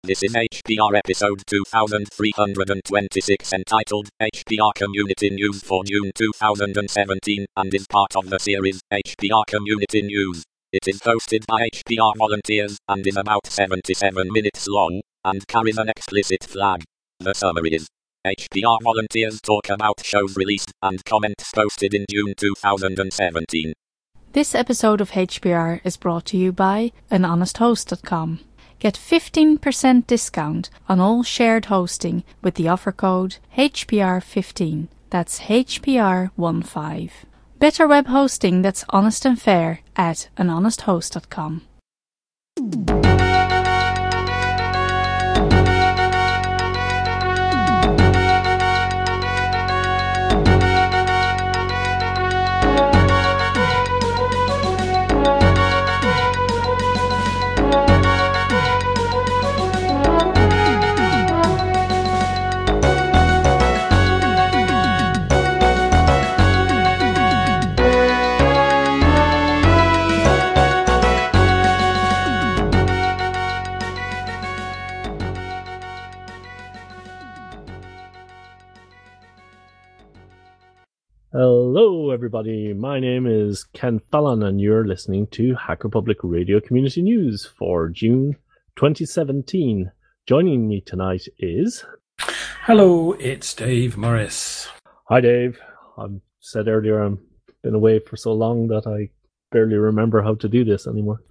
This is HPR episode 2326 entitled HPR Community News for June 2017 and is part of the series HPR Community News. It is hosted by HPR volunteers and is about 77 minutes long and carries an explicit flag. The summary is: HPR volunteers talk about shows released and comments posted in June 2017. This episode of HPR is brought to you by anhonesthost.com. Get 15% discount on all shared hosting with the offer code HPR15. That's HPR15. Better web hosting that's honest and fair at anhonesthost.com. Hello everybody, my name is Ken Fallon and you're listening to Hacker Public Radio Community News for June 2017. Joining me tonight is... Hello, it's Dave Morris. Hi Dave. I said earlier I've been away for so long that I barely remember how to do this anymore.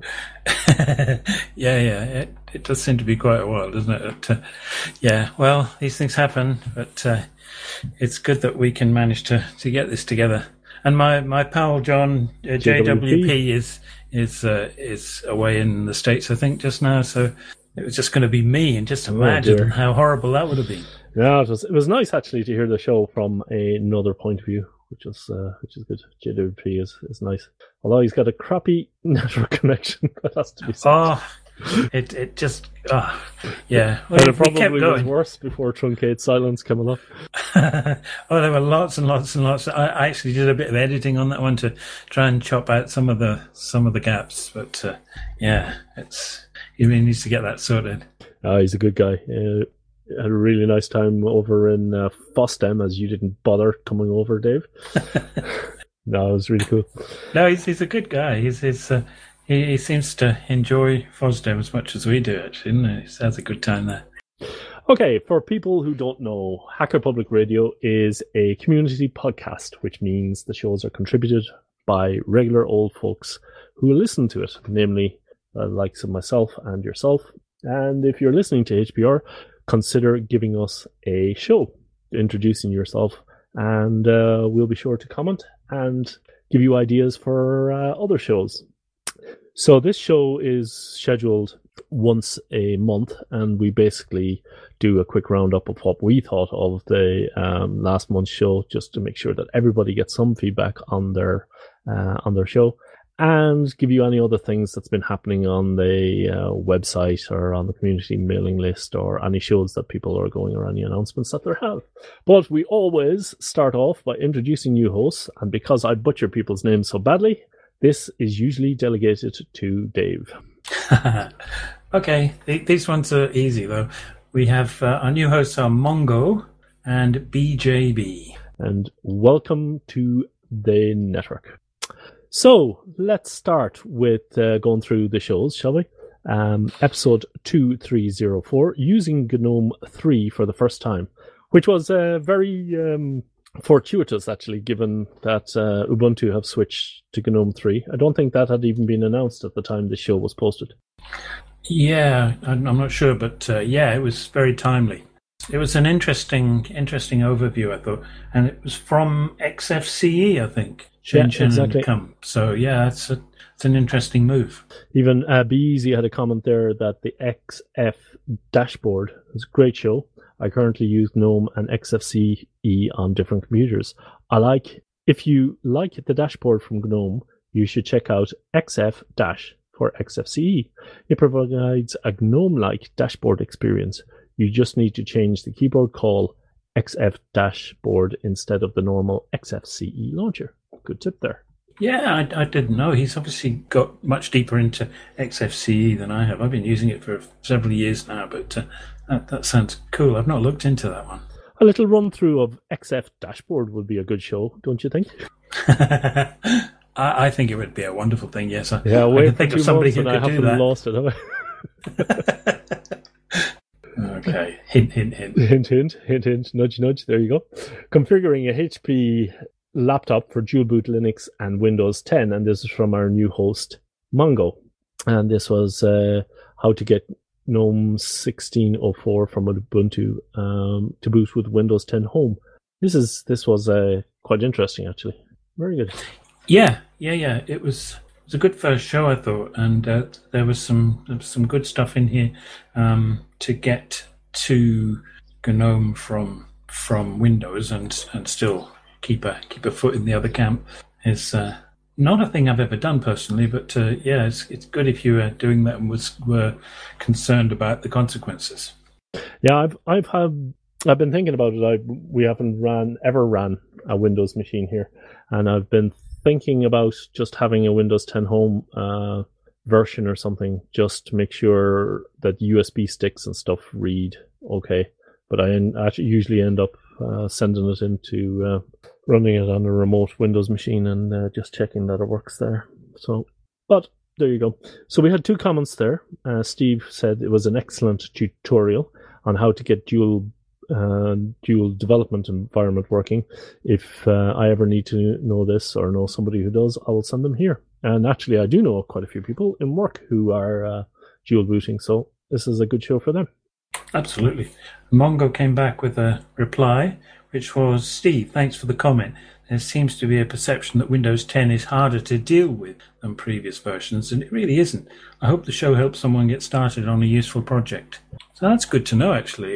Yeah, it does seem to be quite a while, doesn't it? Yeah, well, these things happen, but it's good that we can manage to get this together. And my pal John JWP is away in the States, I think, just now. So it was just going to be me, and just imagine how horrible that would have been. Yeah, it was nice actually to hear the show from another point of view, which is good. JWP is nice, although he's got a crappy network connection. That has to be said. It just yeah. Well, and it probably was worse before Truncated Silence came along. There were lots and lots and lots. I actually did a bit of editing on that one to try and chop out some of the gaps. But yeah, he really needs to get that sorted. He's a good guy. Had a really nice time over in FOSDEM, as you didn't bother coming over, Dave. No, it was really cool. No, he's a good guy. He seems to enjoy FOSDEM as much as we do, actually, doesn't he? He has a good time there. Okay, for people who don't know, Hacker Public Radio is a community podcast, which means the shows are contributed by regular old folks who listen to it, namely the likes of myself and yourself. And if you're listening to HPR, consider giving us a show, introducing yourself, and we'll be sure to comment and give you ideas for other shows. So this show is scheduled once a month, and we basically do a quick roundup of what we thought of the last month's show, just to make sure that everybody gets some feedback on their show, and give you any other things that's been happening on the website or on the community mailing list, or any shows that people are going, or any announcements that they have. But we always start off by introducing new hosts, and because I butcher people's names so badly, this is usually delegated to Dave. Okay, these ones are easy though. We have our new hosts are Mongo and BJB. And welcome to the network. So let's start with going through the shows, shall we? Episode 2304, using GNOME 3 for the first time, which was very fortuitous, actually, given that Ubuntu have switched to GNOME 3. I don't think that had even been announced at the time the show was posted. Yeah, I'm not sure, but yeah, it was very timely. It was an interesting overview, I thought, and it was from XFCE, I think. Yeah, exactly. So yeah, it's an interesting move. Even Be Easy had a comment there that the XF dashboard is a great show. I currently use GNOME and XFCE on different computers. If you like the dashboard from GNOME, you should check out XF- for XFCE. It provides a GNOME-like dashboard experience. You just need to change the keyboard call XF dashboard instead of the normal XFCE launcher. Good tip there. Yeah, I didn't know. He's obviously got much deeper into XFCE than I have. I've been using it for several years now, but that sounds cool. I've not looked into that one. A little run through of XF Dashboard would be a good show, don't you think? I think it would be a wonderful thing. Yes, I can think of somebody who could I haven't do that. Lost it, have I? Okay. Hint, hint, hint. Hint, hint, hint, hint. Nudge, nudge. There you go. Configuring a HP laptop for dual boot Linux and Windows 10, and this is from our new host Mongo, and this was how to get GNOME 16.04 from Ubuntu to boot with Windows 10 Home. This was quite interesting, actually. Very good. Yeah. It was a good first show, I thought, and there was some good stuff in here to get to GNOME from Windows and still keep a foot in the other camp. Is not a thing I've ever done personally, but it's good if you are doing that and were concerned about the consequences. Yeah, I've been thinking about it. We haven't ever ran a Windows machine here, and I've been thinking about just having a Windows 10 Home version or something, just to make sure that USB sticks and stuff read okay. But I actually usually end up sending it into running it on a remote Windows machine and just checking that it works there. So, but there you go. So we had two comments there. Steve said it was an excellent tutorial on how to get dual development environment working. If I ever need to know this or know somebody who does, I will send them here. And actually, I do know quite a few people in work who are dual booting, so this is a good show for them. Absolutely. Mongo came back with a reply, which was, Steve, thanks for the comment. There seems to be a perception that Windows 10 is harder to deal with than previous versions, and it really isn't. I hope the show helps someone get started on a useful project. So that's good to know, actually.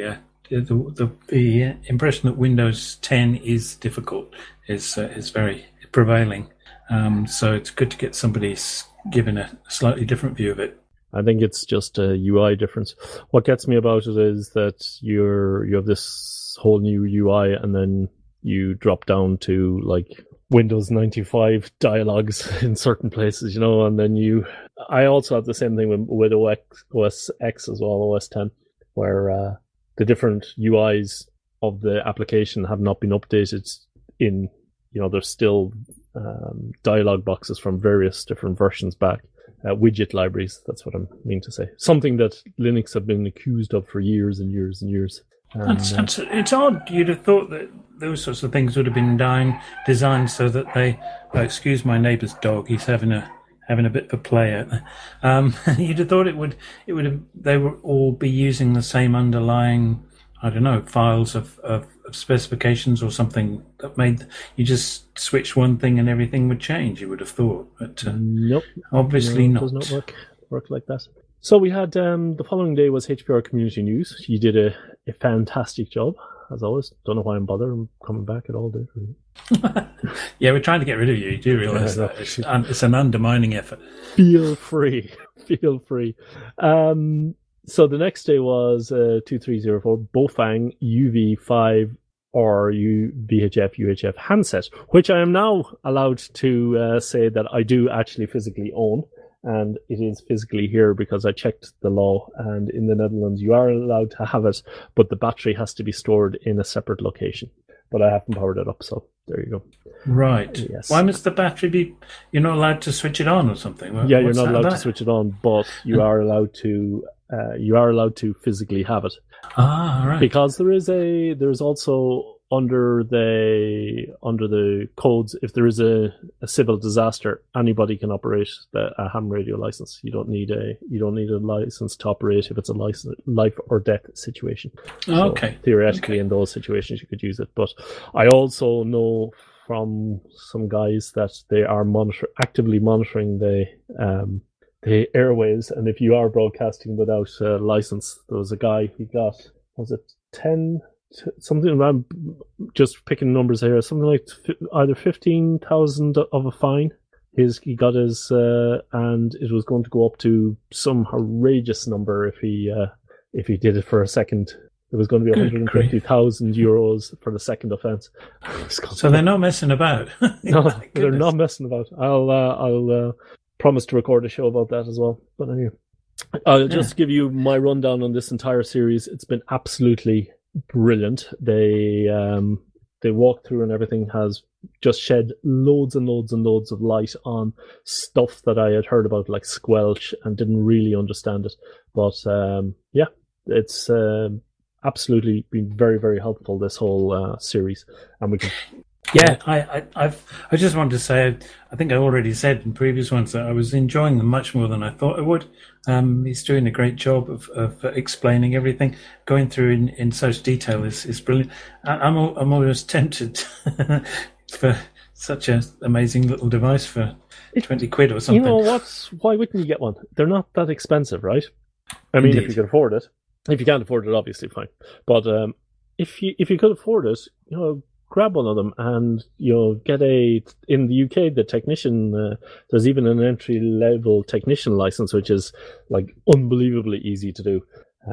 The impression that Windows 10 is difficult is very prevailing. So it's good to get somebody given a slightly different view of it. I think it's just a UI difference. What gets me about it is that you have this whole new UI, and then you drop down to like Windows 95 dialogues in certain places, and then I also have the same thing with OS X as well, OS 10, where the different UIs of the application have not been updated in, there's still dialog boxes from various different versions back. Widget libraries, that's what I mean to say. Something that Linux have been accused of for years and years and years. It's odd. You'd have thought that those sorts of things would have been designed so that they... excuse my neighbour's dog. He's having a bit of a play out there. You'd have thought they would all be using the same underlying, I don't know, files of specifications or something that made you just switch one thing and everything would change. You would have thought, but nope, obviously not. It does not work like that. So we had the following day was HPR Community News. You did a fantastic job as always. Don't know why I'm bothered. I'm coming back at all day. Yeah, we're trying to get rid of you. You do realise that it's an undermining effort. Feel free. So the next day was 2304 Bofang UV5 or VHF UHF handset, which I am now allowed to say that I do actually physically own, and it is physically here because I checked the law, and in the Netherlands you are allowed to have it, but the battery has to be stored in a separate location. But I haven't powered it up, so there you go. Right. Yes. Why must the battery be... You're not allowed to switch it on or something? Yeah, you're not allowed to switch it on, but you are allowed to physically have it. Ah, right. Because there's also under the codes, if there is a civil disaster, anybody can operate a ham radio license. You don't need a license to operate if it's a life or death situation. Okay. So theoretically, in those situations, you could use it. But I also know from some guys that they are actively monitoring the airwaves, and if you are broadcasting without a license, there was a guy who got, was it 10 something, I'm just picking numbers here, something like either 15,000 of a fine. He got his and it was going to go up to some outrageous number if he did it for a second It was going to be Good 150,000 euros for the second offence. So they're not messing about. No, they're not messing about. I'll promise to record a show about that as well. But anyway, I'll just give you my rundown on this entire series. It's been absolutely brilliant. They walk through and everything has just shed loads and loads and loads of light on stuff that I had heard about, like Squelch, and didn't really understand it. But yeah, it's absolutely been very, very helpful, this whole series. And we can... Yeah, I just wanted to say, I think I already said in previous ones that I was enjoying them much more than I thought I would. He's doing a great job of explaining everything. Going through in such detail is brilliant. I'm always tempted for such an amazing little device for 20 quid or something. You know, why wouldn't you get one? They're not that expensive, right? I mean, Indeed. if you can afford it. If you can't afford it, obviously fine. But if you could afford it, you know, grab one of them, and you'll get in the UK, the technician, there's even an entry level technician license, which is like unbelievably easy to do.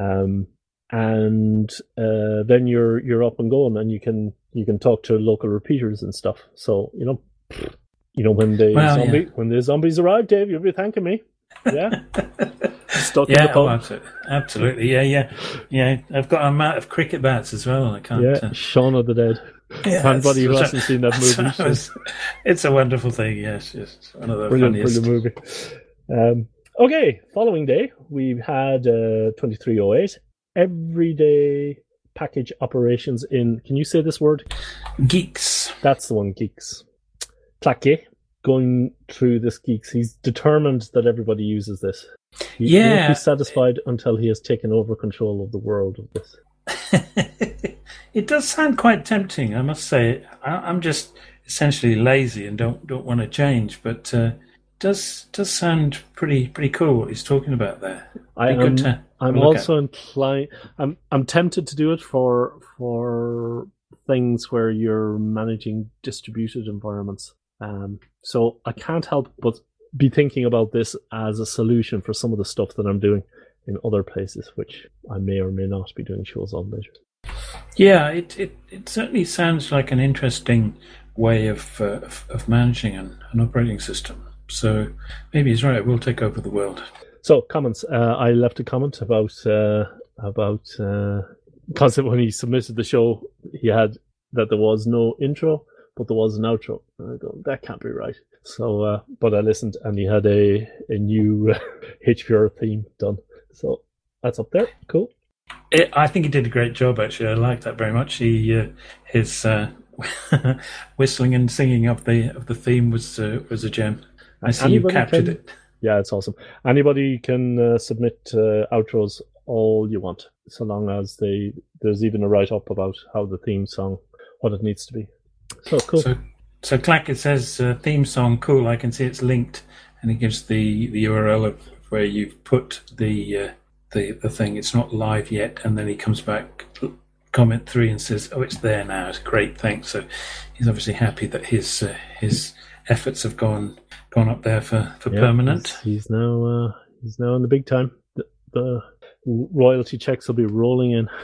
And then you're up and going, and you can talk to local repeaters and stuff. So, you know, when the zombies arrive, Dave, you'll be thanking me. Yeah. Stuck in the pub. Absolutely. Yeah. I've got a mat of cricket bats as well. I can't. Yeah, Shaun of the Dead. Yeah, for anybody who hasn't seen that movie, it's a wonderful thing. Yes, just one of the brilliant movie. Okay, following day we've had 2308 everyday package operations in. Can you say this word? Geeks. That's the one. Geeks. Clacky going through this Geeks. He's determined that everybody uses this. He won't be satisfied until he has taken over control of the world of this. It does sound quite tempting, I must say. I'm just essentially lazy and don't want to change, but does sound pretty cool what he's talking about there. I'm also inclined. I'm tempted to do it for things where you're managing distributed environments. So I can't help but be thinking about this as a solution for some of the stuff that I'm doing in other places, which I may or may not be doing shows on later. Yeah, it certainly sounds like an interesting way of managing an operating system. So maybe he's right. We'll take over the world. So comments. I left a comment about because when he submitted the show, he had that there was no intro, but there was an outro. And I go, that can't be right. So, but I listened, and he had a new HPR theme done. So that's up there. Cool. I think he did a great job, actually. I like that very much. His whistling and singing of the theme was a gem. I see you captured it. Yeah, it's awesome. Anybody can submit outros all you want, so long as there's even a write-up about how the theme song, what it needs to be. So cool. So Clack, it says theme song, cool. I can see it's linked, and it gives the URL of where you've put the thing. It's not live yet, and then he comes back, comment 3, and says, "Oh, it's there now. It's great, thanks." So he's obviously happy that his efforts have gone up there for permanent. He's now in the big time. The royalty checks will be rolling in.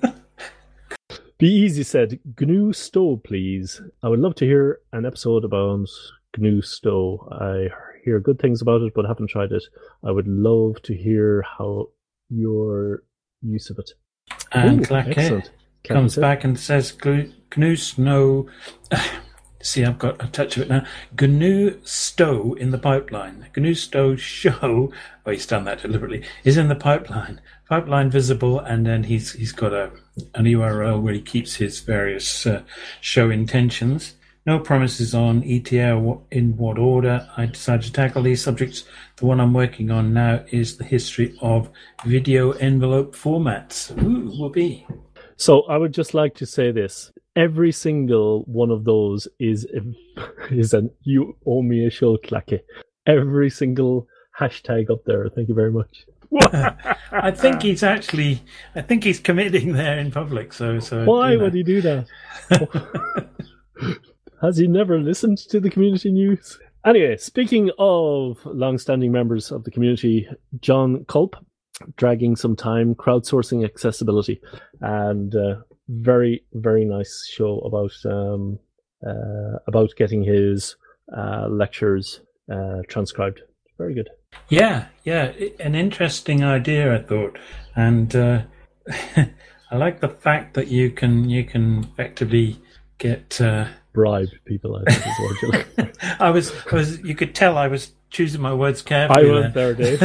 Be Easy said, GNU Stow, please. I would love to hear an episode about GNU Stow. I hear good things about it, but haven't tried it. I would love to hear how your use of it. And Clack comes back and says, GNU Snow... See, I've got a touch of it now. GNU Stow in the pipeline. GNU Stow show, oh, he's done that deliberately, is in the pipeline. Pipeline visible, and then he's got an URL where he keeps his various show intentions. No promises on ETA in what order. I decided to tackle these subjects. The one I'm working on now is the history of video envelope formats. Ooh, whoopee. So I would just like to say this. Every single one of those is an you owe me a show, Clacky. Every single hashtag up there. Thank you very much. I think he's committing there in public. So why would he do that? Has he never listened to the community news? Anyway, speaking of long-standing members of the community, John Culp dragging some time, crowdsourcing accessibility, and very, very nice show about getting his lectures transcribed. Very good. Yeah, an interesting idea, I thought, and I like the fact that you can effectively get bribe people. I think is what you're looking for. I was. You could tell I was choosing my words carefully. I was there, Dave.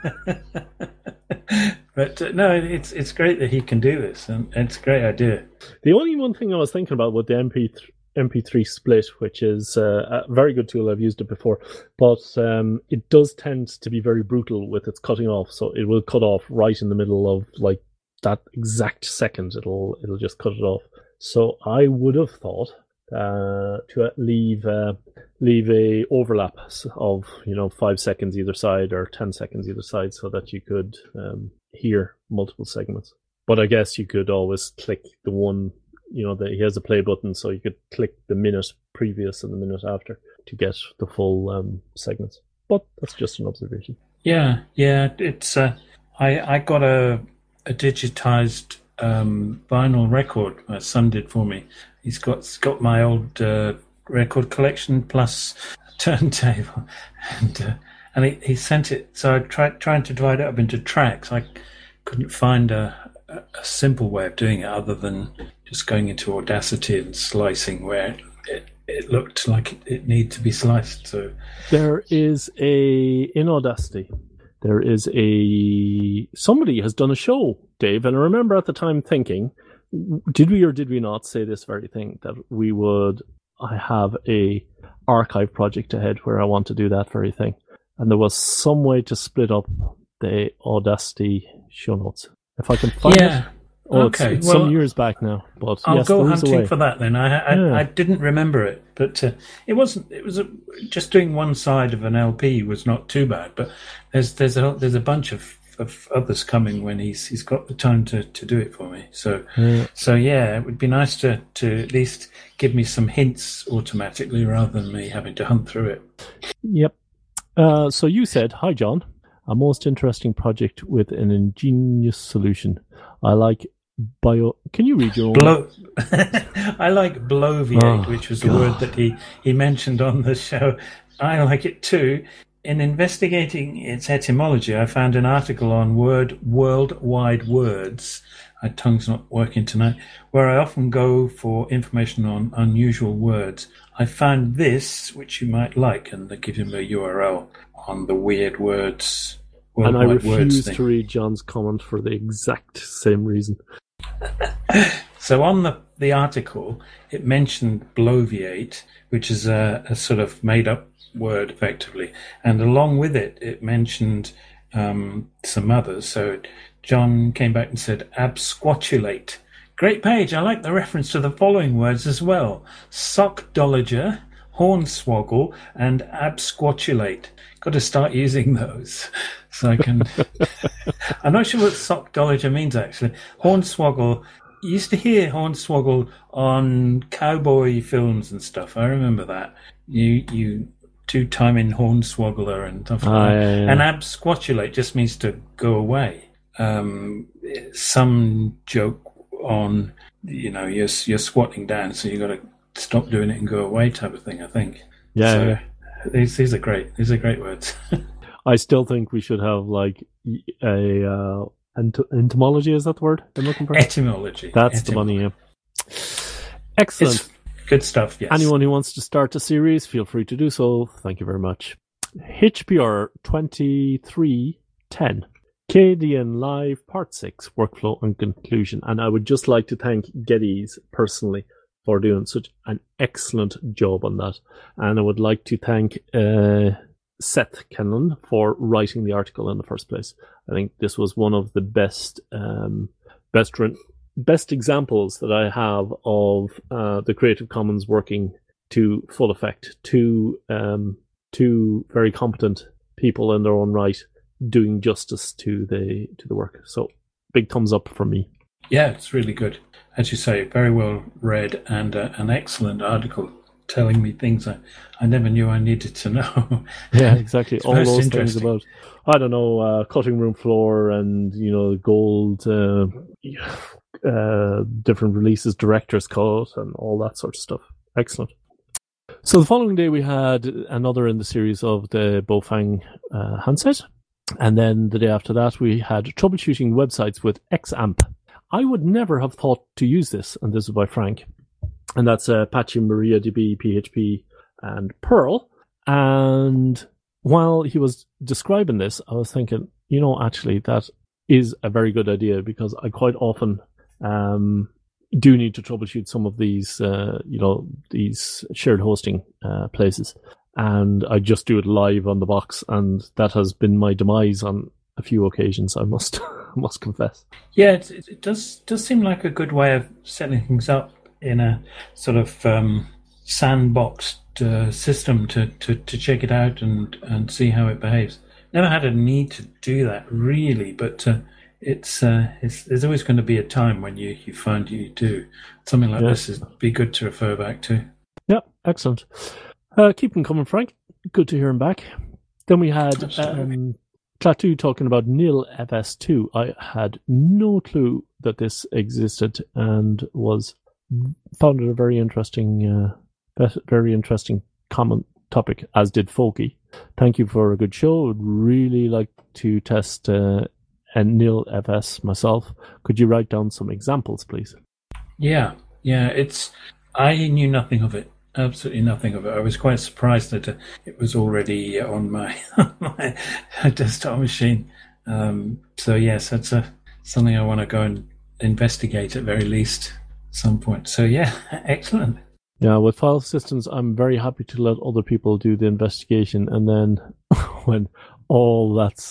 But no, it's great that he can do this, and it's a great idea. The only one thing I was thinking about with the MP3 split, which is a very good tool, I've used it before, but it does tend to be very brutal with its cutting off, so it will cut off right in the middle of like that exact second. It'll just cut it off. So I would have thought to leave a overlap of 5 seconds either side or 10 seconds either side, so that you could hear multiple segments. But I guess you could always click the one. He has a play button, so you could click the minute previous and the minute after to get the full segments. But that's just an observation. Yeah. It's I got a digitized vinyl record. My son did for me. He's got my old record collection plus turntable, and he sent it. So I trying to divide it up into tracks. I couldn't find a simple way of doing it other than just going into Audacity and slicing where it looked like it needed to be sliced. So there is in Audacity, somebody has done a show, Dave, and I remember at the time thinking, did we or did we not say this very thing, that I have a archive project ahead where I want to do that very thing, and there was some way to split up the Audacity show notes. If I can find it. Oh, okay. It's some years back now, but I'll yes, go hunting for that then. I didn't remember it, but it wasn't. It was just doing one side of an LP was not too bad. But there's a bunch of others coming when he's got the time to do it for me. So it would be nice to at least give me some hints automatically rather than me having to hunt through it. Yep. So you said, "Hi, John. A most interesting project with an ingenious solution. I like Can you read your own? I like bloviate, which was a word that he mentioned on the show. I like it too. In investigating its etymology, I found an article on Worldwide Words. My tongue's not working tonight. Where I often go for information on unusual words. I found this, which you might like, and they give him a URL on the weird words. And I refuse to read John's comment for the exact same reason. So on the article, it mentioned bloviate, which is a sort of made-up word, effectively. And along with it, it mentioned some others. So John came back and said, absquatulate. Great page. I like the reference to the following words as well. Sockdolager, hornswoggle, and absquatulate. Got to start using those. So I can... I'm not sure what sockdolager means, actually. Hornswoggle... You used to hear hornswoggle on cowboy films and stuff. I remember that. You two-timing hornswoggler and stuff like that. Yeah. And absquatulate just means to go away. Some joke on, you're squatting down, so you got to stop doing it and go away type of thing, I think. Yeah. So, yeah. These are great. These are great words. I still think we should have like a entomology. Is that the word I'm looking for? Etymology. That's the money. Yeah. Excellent. It's good stuff. Yes. Anyone who wants to start a series, feel free to do so. Thank you very much. HPR 2310. KDN Live Part 6 Workflow and Conclusion. And I would just like to thank Geddes personally for doing such an excellent job on that. And I would like to thank Seth Kennan for writing the article in the first place. I think this was one of the best examples that I have of the Creative Commons working to full effect. Two very competent people in their own right doing justice to the work. So big thumbs up from me. Yeah, it's really good. As you say, very well read and an excellent article. telling me things I never knew I needed to know. Yeah, exactly. It's all most those things interesting. about, I don't know, cutting room floor and, gold, different releases, director's cut, and all that sort of stuff. Excellent. So the following day we had another in the series of the Bofang handset. And then the day after that we had troubleshooting websites with XAMPP. I would never have thought to use this, and this is by Frank. And that's Apache, MariaDB, PHP, and Perl. And while he was describing this, I was thinking, actually, that is a very good idea, because I quite often do need to troubleshoot some of these, these shared hosting places. And I just do it live on the box, and that has been my demise on a few occasions, I must confess. Yeah, it does seem like a good way of setting things up in a sort of sandboxed system to check it out and see how it behaves. Never had a need to do that really, but there's always going to be a time when you find you do something like this. Is be good to refer back to. Yeah, excellent. Keep him coming, Frank. Good to hear him back. Then we had Klaatu talking about NIL FS2. I had no clue that this existed and found it a very interesting common topic, as did Folky. Thank you for a good show. Would really like to test a NIL FS myself. Could you write down some examples, please? Yeah. I knew nothing of it. Absolutely nothing of it. I was quite surprised that it was already on my desktop machine. So yes, that's something I want to go and investigate at very least at some point. So yeah, excellent. Yeah, with file systems, I'm very happy to let other people do the investigation, and then when all that's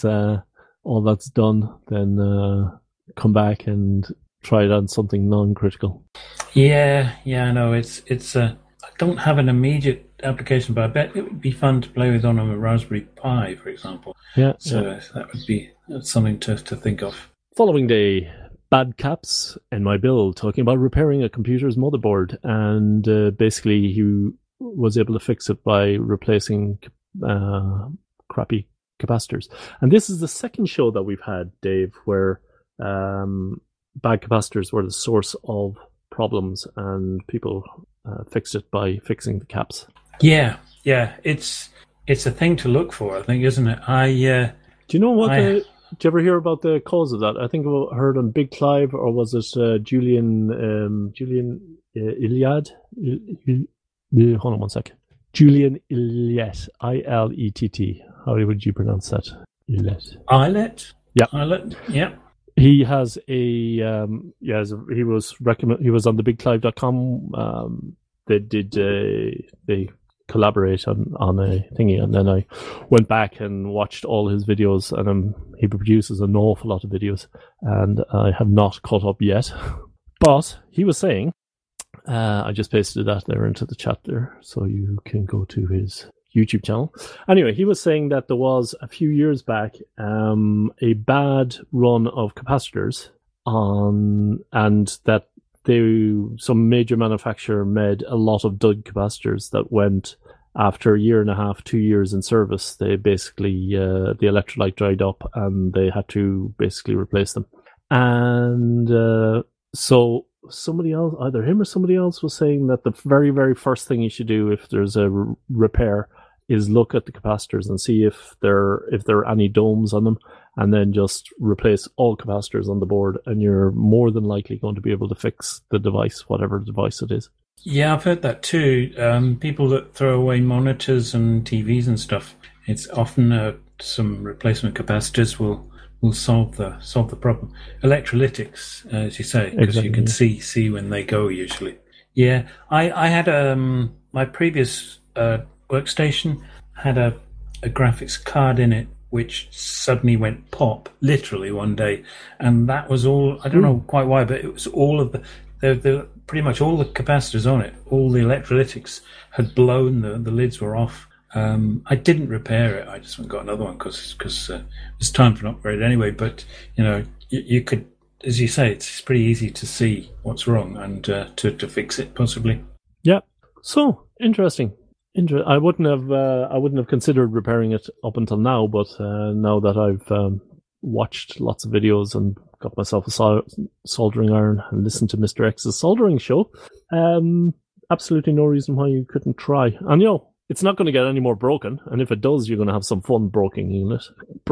done, then come back and try it on something non-critical. Yeah, I know. It's I don't have an immediate application, but I bet it would be fun to play with on a Raspberry Pi, for example. Yeah. So that would be something to think of. Following day, Bad Caps and my build, talking about repairing a computer's motherboard, and basically he was able to fix it by replacing crappy capacitors. And this is the second show that we've had, Dave, where bad capacitors were the source of problems, and people fixed it by fixing the caps. Yeah, it's a thing to look for, I think, isn't it? Do you know what? Did you ever hear about the cause of that? I think I heard on Big Clive, or was it Julian Iliad? Hold on one second. Julian Ilett, ILETT. How would you pronounce that? Ilett. Ilett? Yeah. Ilett, yeah. He has he was on the BigClive.com. They collaborate on a thingy, and then I went back and watched all his videos, and he produces an awful lot of videos, and I have not caught up yet. But he was saying, I just pasted that there into the chat there, so you can go to his YouTube channel. Anyway, he was saying that there was a few years back a bad run of capacitors and that some major manufacturer made a lot of dud capacitors that went after a year and a half, 2 years in service. They basically the electrolyte dried up and they had to basically replace them. And so somebody else, either him or somebody else, was saying that the very, very first thing you should do if there's a repair is look at the capacitors and see if there are any domes on them, and then just replace all capacitors on the board, and you're more than likely going to be able to fix the device, whatever device it is. Yeah, I've heard that too. People that throw away monitors and TVs and stuff, it's often some replacement capacitors will solve the problem. Electrolytics, as you say, because you can see when they go usually. Yeah, I had my previous workstation had a graphics card in it which suddenly went pop, literally one day, and that was all. I don't know quite why, but it was all of the pretty much all the capacitors on it, all the electrolytics had blown. The lids were off. I didn't repair it. I just went and got another one because it's time for an upgrade anyway. But you could, as you say, it's pretty easy to see what's wrong and to fix it possibly. Yeah. So interesting. I wouldn't have considered repairing it up until now, but now that I've watched lots of videos and got myself a soldering iron and listened to Mr. X's soldering show, absolutely no reason why you couldn't try. And it's not going to get any more broken, and if it does, you're going to have some fun breaking it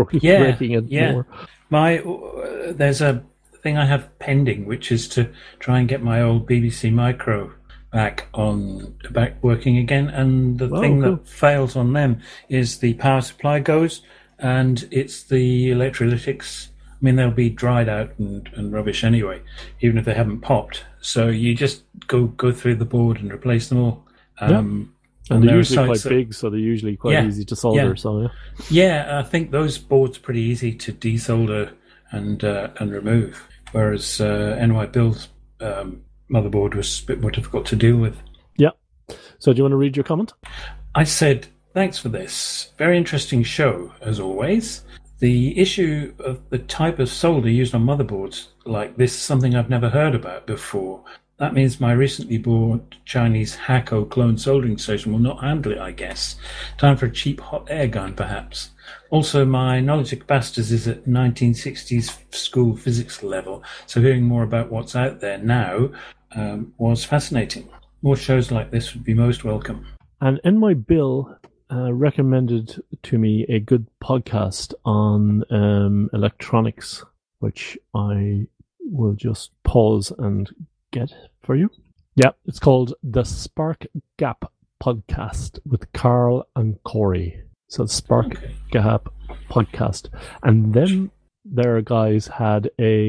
more. There's a thing I have pending, which is to try and get my old BBC Micro back working again, and the thing that fails on them is the power supply goes, and it's the electrolytics. I mean, they'll be dried out and rubbish anyway, even if they haven't popped. So you just go through the board and replace them all. And they're usually quite big, so they're usually quite easy to solder. Yeah. So I think those boards are pretty easy to desolder and remove, whereas NY Bill's motherboard was a bit more difficult to deal with. Yeah. So do you want to read your comment? I said, thanks for this. Very interesting show, as always. The issue of the type of solder used on motherboards like this is something I've never heard about before. That means my recently bought Chinese Hakko clone soldering station will not handle it, I guess. Time for a cheap hot air gun, perhaps. Also, my knowledge of capacitors is at 1960s school physics level, so hearing more about what's out there now was fascinating. More shows like this would be most welcome. And NY Bill recommended to me a good podcast on electronics, which I will just pause and get for you. Yeah, it's called the Spark Gap Podcast with Carl and Corey. So Spark Gap Podcast. And then their guys had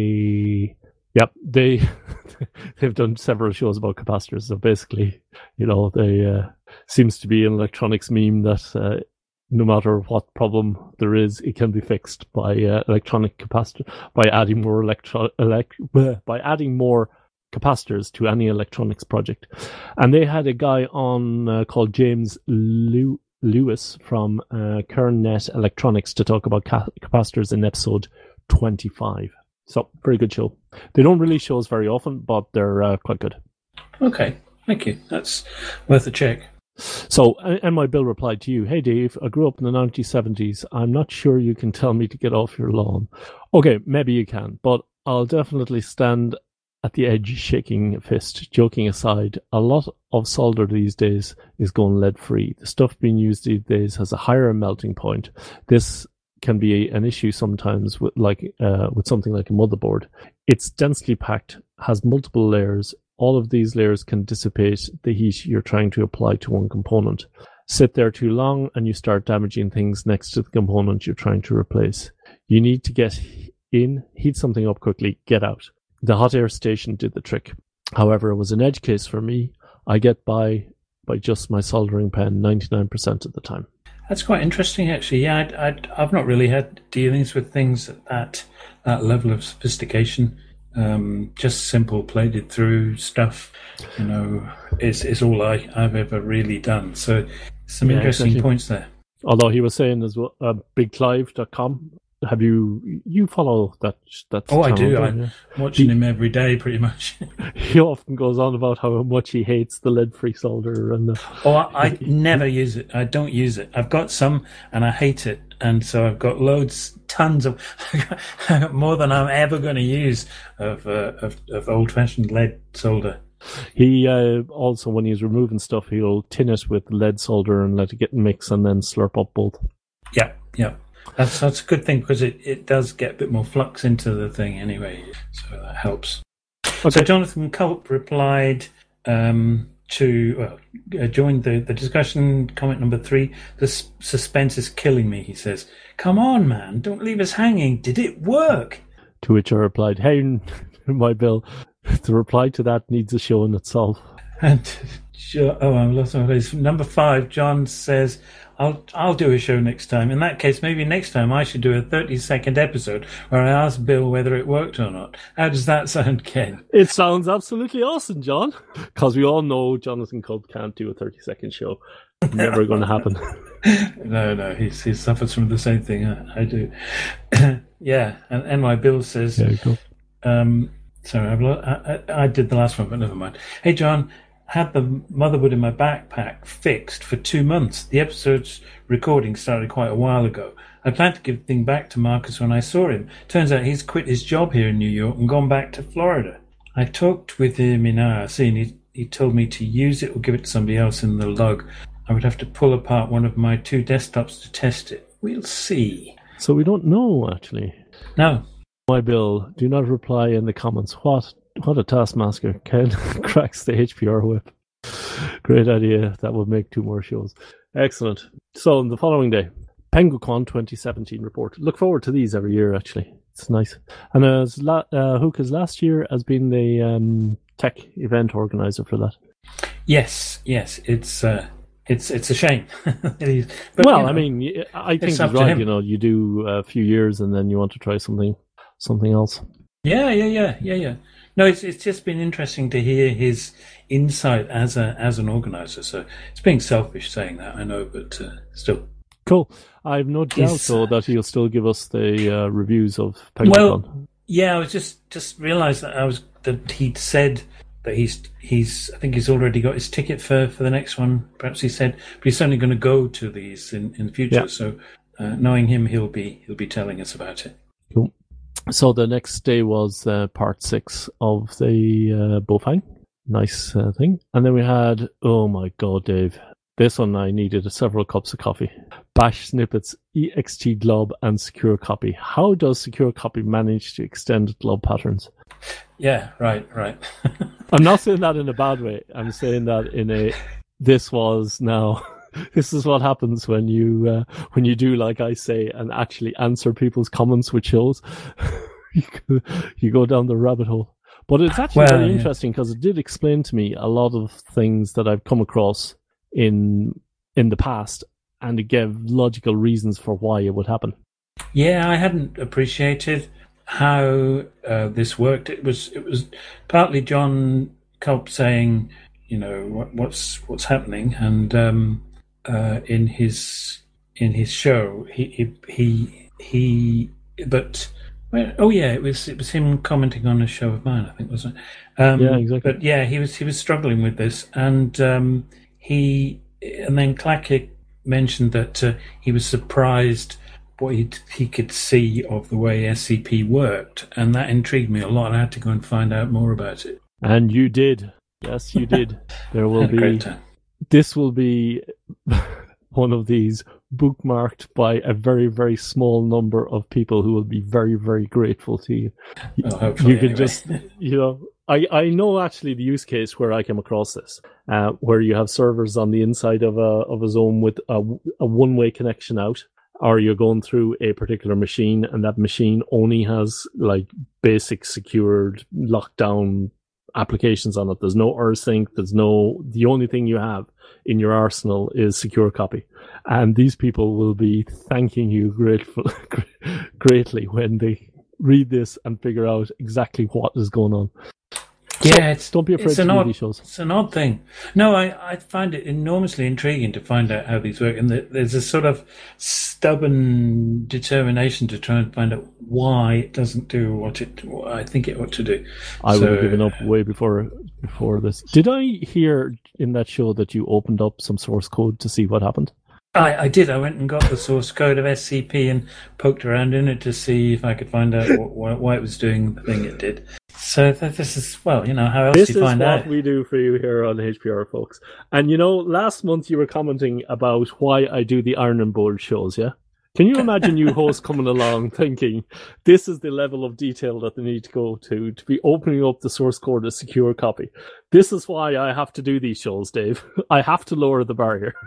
they've done several shows about capacitors. So basically, they seems to be an electronics meme that no matter what problem there is, it can be fixed by electronic capacitor by adding more by adding more capacitors to any electronics project. And they had a guy on called James Lewis from KernNet Electronics to talk about capacitors in episode 25. So, very good show. They don't release shows very often, but they're quite good. Okay, thank you. That's worth a check. So, and my Bill replied to you, hey Dave, I grew up in the 1970s. I'm not sure you can tell me to get off your lawn. Okay, maybe you can, but I'll definitely stand at the edge shaking a fist. Joking aside, a lot of solder these days is going lead-free. The stuff being used these days has a higher melting point. This can be an issue sometimes with something like a motherboard. It's densely packed, has multiple layers. All of these layers can dissipate the heat you're trying to apply to one component. Sit there too long and you start damaging things next to the component you're trying to replace. You need to get in, heat something up quickly, get out. The hot air station did the trick. However, it was an edge case for me. I get by just my soldering pen 99% of the time. That's quite interesting, actually. Yeah, I've not really had dealings with things at that level of sophistication. Just simple plated through stuff, is all I've ever really done. So some interesting points there. Although he was saying as well, BigClive.com. Have you follow that? Oh, I do. I'm watching him every day, pretty much. He often goes on about how much he hates the lead-free solder and I never use it. I don't use it. I've got some, and I hate it, and so I've got tons of, I got more than I'm ever going to use of old-fashioned lead solder. He also, when he's removing stuff, he'll tin it with lead solder and let it get mixed, and then slurp up both. Yeah. That's a good thing because it does get a bit more flux into the thing anyway, so that helps. Okay. So Jonathan Culp replied joined the discussion, comment number 3. The suspense is killing me, he says. Come on, man, don't leave us hanging. Did it work? To which I replied, hey, my Bill, the reply to that needs a show in itself. And I'm lost my place. Number 5, John says, I'll do a show next time. In that case, maybe next time I should do a 30-second episode where I ask Bill whether it worked or not. How does that sound, Ken? It sounds absolutely awesome, John. Because we all know Jonathan Culp can't do a 30-second show. Never going to happen. No, he suffers from the same thing I do. Yeah, and NY Bill says... There you go. Sorry, I did the last one, but never mind. Hey, John, had the motherboard in my backpack fixed for 2 months. The episode's recording started quite a while ago. I planned to give the thing back to Marcus when I saw him. Turns out he's quit his job here in New York and gone back to Florida. I talked with him in IRC and he told me to use it or give it to somebody else in the log. I would have to pull apart one of my 2 desktops to test it. We'll see. So we don't know, actually. No. My Bill, do not reply in the comments. What a taskmaster. Ken cracks the HPR whip. Great idea. That would make 2 more shows. Excellent. So the following day, PenguinCon 2017 report. Look forward to these every year, actually. It's nice. And Hookahs last year has been the tech event organizer for that. Yes. It's a shame. But, well, I mean, I think he's right. You do a few years and then you want to try something else. Yeah. No, it's just been interesting to hear his insight as an organizer. So it's being selfish saying that, I know, but still. Cool. I have no doubt, though, that he'll still give us the reviews of PenguinCon. Well, yeah, I was just realised that he'd said that I think he's already got his ticket for the next one. Perhaps he said, but he's certainly going to go to these in the future. Yeah. So knowing him, he'll be telling us about it. Cool. So the next day was part 6 of the Bofang. Nice thing. And then we had, oh my God, Dave. This one I needed several cups of coffee. Bash snippets, ext glob, and secure copy. How does secure copy manage to extend glob patterns? Yeah, right. I'm not saying that in a bad way. I'm saying that in a, this is what happens when you do like I say and actually answer people's comments with shows. you go down the rabbit hole. But it's actually very interesting because it did explain to me a lot of things that I've come across in the past, and it gave logical reasons for why it would happen. Yeah, I hadn't appreciated how this worked. It was partly John Culp saying, what's happening, and in his show it was him commenting on a show of mine, I think, wasn't it? Yeah, exactly. But yeah, he was struggling with this, and then Clackett mentioned that he was surprised what he could see of the way SCP worked, and that intrigued me a lot. I had to go and find out more about it. And you did. Yes, you did. There will be. Great time. This will be one of these bookmarked by a very, very small number of people who will be very, very grateful to you. Hopefully, you can anyway. just, I know actually the use case where I came across this, where you have servers on the inside of a zone with a one-way connection out, or you're going through a particular machine and that machine only has like basic secured lockdown applications on it. There's no rsync. The only thing you have in your arsenal is secure copy. And these people will be thanking you greatly when they read this and figure out exactly what is going on. Yeah, don't be afraid to do these shows. It's an odd thing. No, I find it enormously intriguing to find out how these work, and there's a sort of stubborn determination to try and find out why it doesn't do what I think it ought to do. I would have given up way before this. Did I hear in that show that you opened up some source code to see what happened? I did. I went and got the source code of SCP and poked around in it to see if I could find out why it was doing the thing it did. So this is, how else do you find out? This is what we do for you here on HPR, folks. And last month you were commenting about why I do the Iron and Bold shows, yeah? Can you imagine you hosts coming along thinking, this is the level of detail that they need to go to be opening up the source code as secure copy? This is why I have to do these shows, Dave. I have to lower the bar here.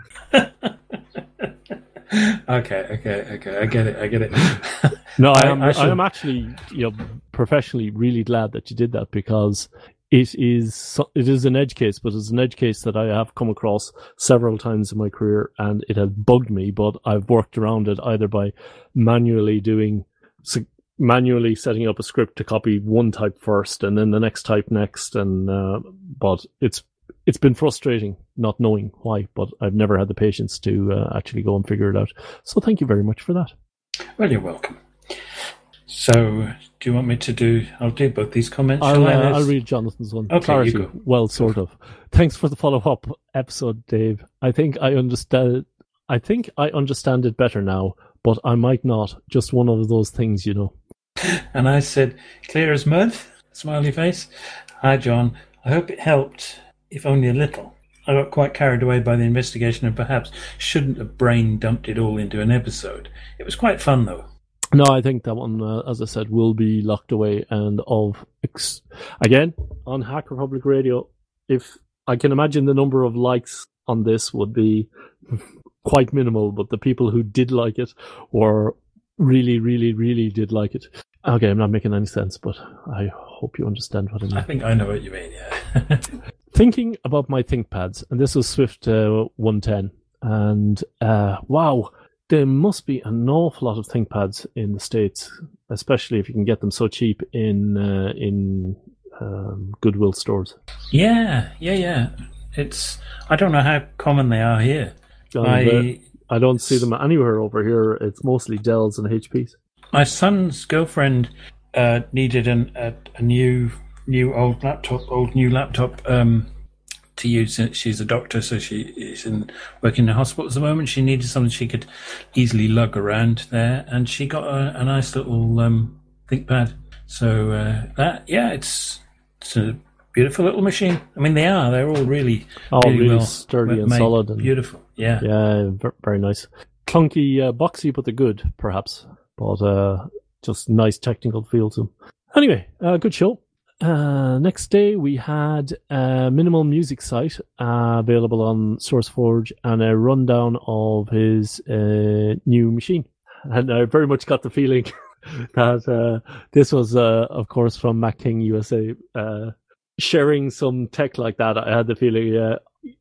Okay. I get it. No, I am actually, professionally really glad that you did that, because it is an edge case, but it's an edge case that I have come across several times in my career, and it has bugged me, but I've worked around it either by manually setting up a script to copy one type first and then the next type next, and but it's been frustrating not knowing why, but I've never had the patience to actually go and figure it out. So thank you very much for that. Well, you're welcome. So, do you want me to do? I'll do both these comments. I'll read Jonathan's one. Okay, Clarity. you go. Well, sort of. Thanks for the follow-up episode, Dave. I think I understand it better now, but I might not. Just one of those things, And I said, clear as mud, smiley face. Hi, John. I hope it helped, if only a little. I got quite carried away by the investigation and perhaps shouldn't have brain dumped it all into an episode. It was quite fun, though. No, I think that one, as I said, will be locked away. And again, on Hack Republic Radio, if I can imagine the number of likes on this would be quite minimal, but the people who did like it or really, really, really did like it. Okay, I'm not making any sense, but I hope you understand what I mean. I think I know what you mean, yeah. Thinking about my ThinkPads, and this was Swift 110, and wow, there must be an awful lot of ThinkPads in the States, especially if you can get them so cheap in Goodwill stores. Yeah. I don't know how common they are here. I don't see them anywhere over here. It's mostly Dells and HPs. My son's girlfriend needed a new laptop to use. She's a doctor, so she is working in a hospital at the moment. She needed something she could easily lug around there, and she got a nice little ThinkPad. So it's a beautiful little machine. I mean, they're all really well sturdy and made, solid and beautiful. Yeah, very nice. Clunky, boxy, but they're good, perhaps. But just nice technical feel to them. Anyway, good show. Next day we had a minimal music site available on SourceForge and a rundown of his new machine. And I very much got the feeling that this was, of course, from Mac King USA. Sharing some tech like that, I had the feeling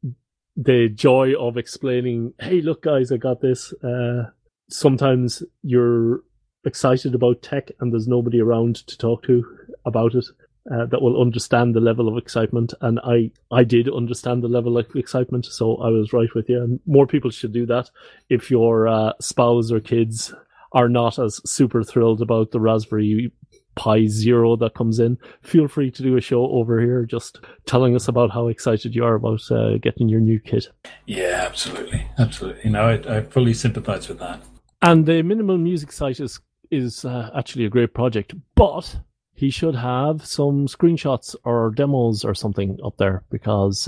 the joy of explaining, hey, look, guys, I got this. Sometimes you're excited about tech and there's nobody around to talk to about it that will understand the level of excitement. And I did understand the level of excitement, so I was right with you. And more people should do that. If your spouse or kids are not as super thrilled about the Raspberry Pi Zero that comes in, feel free to do a show over here just telling us about how excited you are about getting your new kit. Yeah, absolutely. No, I fully sympathize with that. And the minimal music site is actually a great project, but he should have some screenshots or demos or something up there, because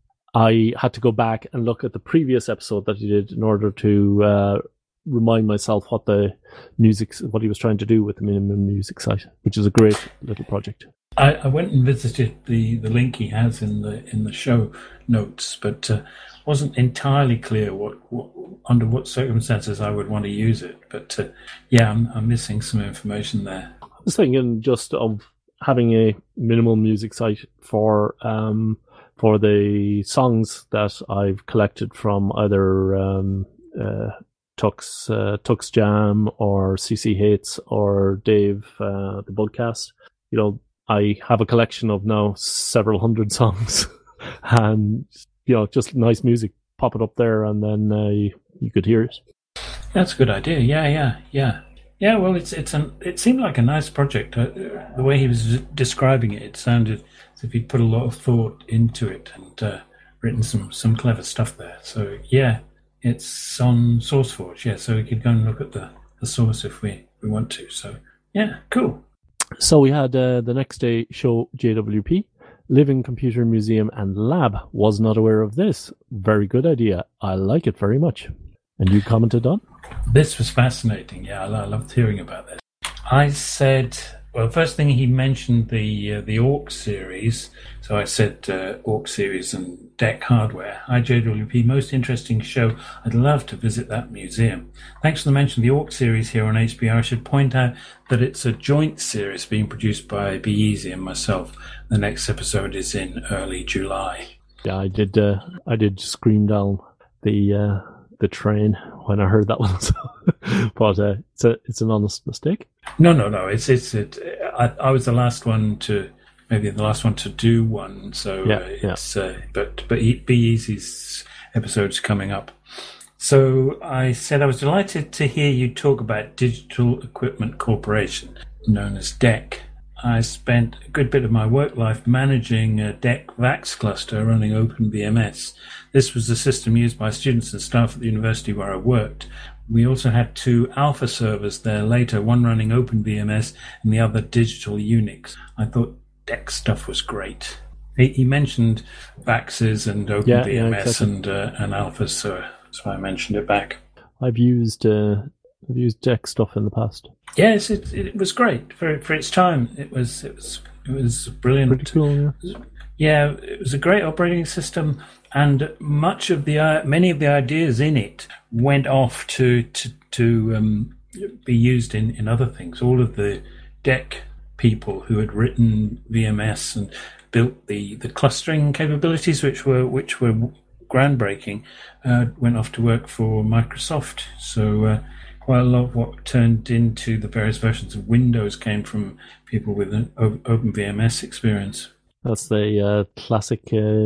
I had to go back and look at the previous episode that he did in order to remind myself what he was trying to do with the minimum music site, which is a great little project. I went and visited the link he has in the show notes, but wasn't entirely clear what under what circumstances I would want to use it. But I'm missing some information there. I was thinking just of having a minimal music site for the songs that I've collected from either Tux Jam or CC Hates or Dave the Budcast. I have a collection of now several hundred songs, and just nice music. Pop it up there, and then you could hear it. That's a good idea. Yeah. Well, it seemed like a nice project. The way he was describing it, it sounded as if he'd put a lot of thought into it and written some clever stuff there. So yeah, it's on SourceForge. Yeah, so we could go and look at the source if we want to. So yeah, cool. So we had the next day show JWP, Living Computer Museum and Lab. Was not aware of this. Very good idea. I like it very much. And you commented on? This was fascinating. Yeah, I loved hearing about this. I said, well, first thing he mentioned the Orc series. So I said Orc series and Deck Hardware. Hi, JWP, most interesting show. I'd love to visit that museum. Thanks for the mention of the Orc series here on HPR. I should point out that it's a joint series being produced by Be Easy and myself. The next episode is in early July. Yeah, I did scream down the train when I heard that one, but it's an honest mistake. No. I was the last one to do one. So yeah. but Be Easy's episode's coming up. So I said I was delighted to hear you talk about Digital Equipment Corporation, known as DEC. I spent a good bit of my work life managing a DEC VAX cluster running OpenVMS. This was the system used by students and staff at the university where I worked. We also had 2 alpha servers there later, one running OpenVMS and the other Digital Unix. I thought DEC stuff was great. He mentioned VAXes and OpenVMS exactly. and alphas, so I mentioned it back. I've used DEC stuff in the past. Yes, it was great for its time. It was brilliant. Pretty cool, yeah. Yeah, it was a great operating system, and many of the ideas in it went off to be used in other things. All of the DEC people who had written VMS and built the clustering capabilities, which were groundbreaking, went off to work for Microsoft. So quite a lot of what turned into the various versions of Windows came from people with an OpenVMS experience. That's the classic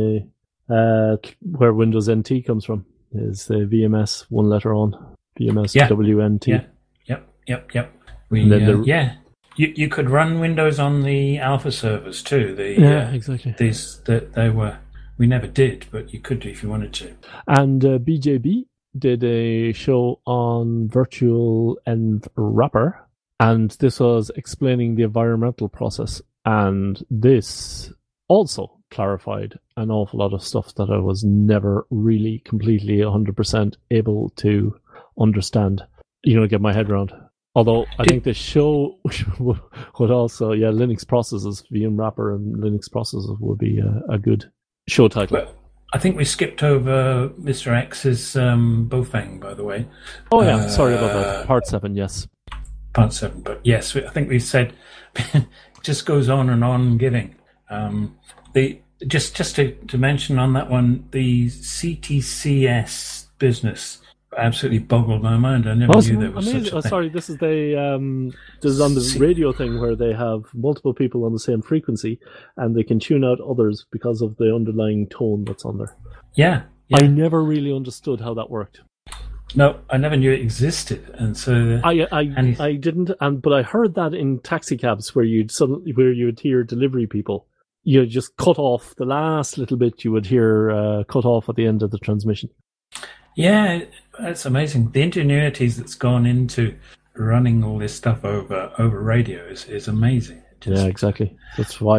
where Windows NT comes from, is the VMS one letter on, VMS WNT. Yep. You could run Windows on the alpha servers too. Exactly. We never did, but you could do if you wanted to. And BJB did a show on Virtual Env Wrapper, and this was explaining the environmental process, and this also clarified an awful lot of stuff that I was never really completely 100% able to understand, get my head around. Although I think the show would also, Linux processes, VM wrapper and Linux processes would be a good show title. Well, I think we skipped over Mr. X's Bofang, by the way. Oh yeah, sorry about that. Part 7, yes. Part 7, but yes, I think we said it just goes on giving. Just to mention on that one, the CTCS business absolutely boggled my mind. I never knew there was such a thing. Sorry, this is on the radio thing where they have multiple people on the same frequency and they can tune out others because of the underlying tone that's on there. Yeah. I never really understood how that worked. No, I never knew it existed, and so I didn't. But I heard that in taxi cabs where you'd hear delivery people. You just cut off the last little bit you would hear cut off at the end of the transmission. Yeah, it's amazing. The ingenuities that's gone into running all this stuff over radio is amazing. Yeah, exactly. That's why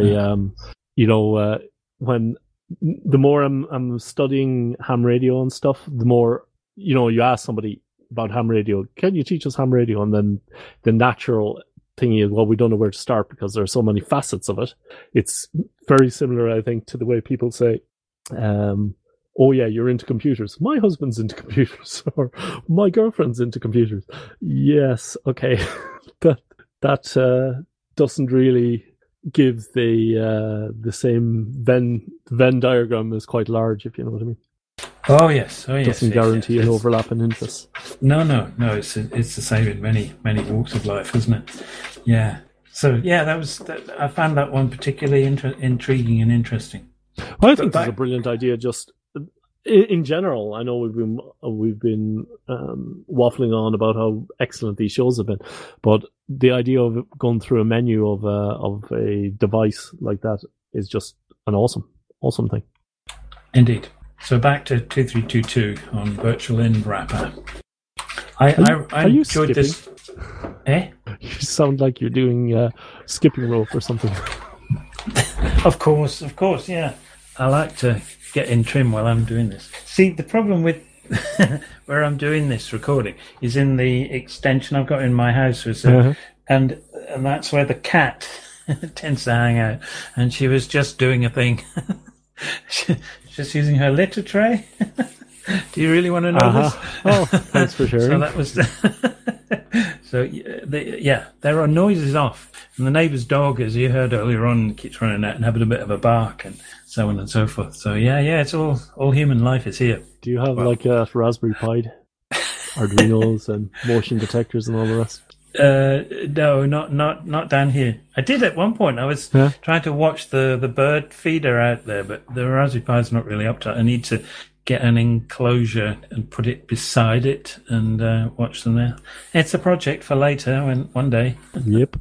when the more I'm studying ham radio and stuff, the more you ask somebody about ham radio, can you teach us ham radio? And then the natural thing is, well, we don't know where to start because there are so many facets of it. It's very similar, I think, to the way people say, oh yeah, you're into computers. My husband's into computers, or my girlfriend's into computers. Yes, okay. that doesn't really give the same Venn diagram is quite large, if you know what I mean. Oh yes, doesn't guarantee an overlap in interests. No. It's the same in many walks of life, isn't it? Yeah. So yeah, I found that one particularly intriguing and interesting. Well, I think that's a brilliant idea. Just in general, I know we've been waffling on about how excellent these shows have been, but the idea of going through a menu of a device like that is just an awesome thing. Indeed. So back to 2322 on Virtual Env Wrapper. I enjoyed this. Eh? You sound like you're doing skipping rope or something. Of course, yeah. I like to get in trim while I'm doing this. See, the problem with where I'm doing this recording is in the extension I've got in my house, and that's where the cat tends to hang out. And she was just doing a thing. Just using her litter tray. Do you really want to know this? Oh, thanks for sharing. So that was. There are noises off, and the neighbour's dog, as you heard earlier on, keeps running out and having a bit of a bark, and so on and so forth. So yeah, it's all human life is here. Do you have Raspberry Pi, Arduinos, and motion detectors and all the rest? No, not down here. I did at one point. I was trying to watch the bird feeder out there, but the Raspberry Pi is not really up to it. I need to get an enclosure and put it beside it and watch them there. It's a project for later, one day. Yep.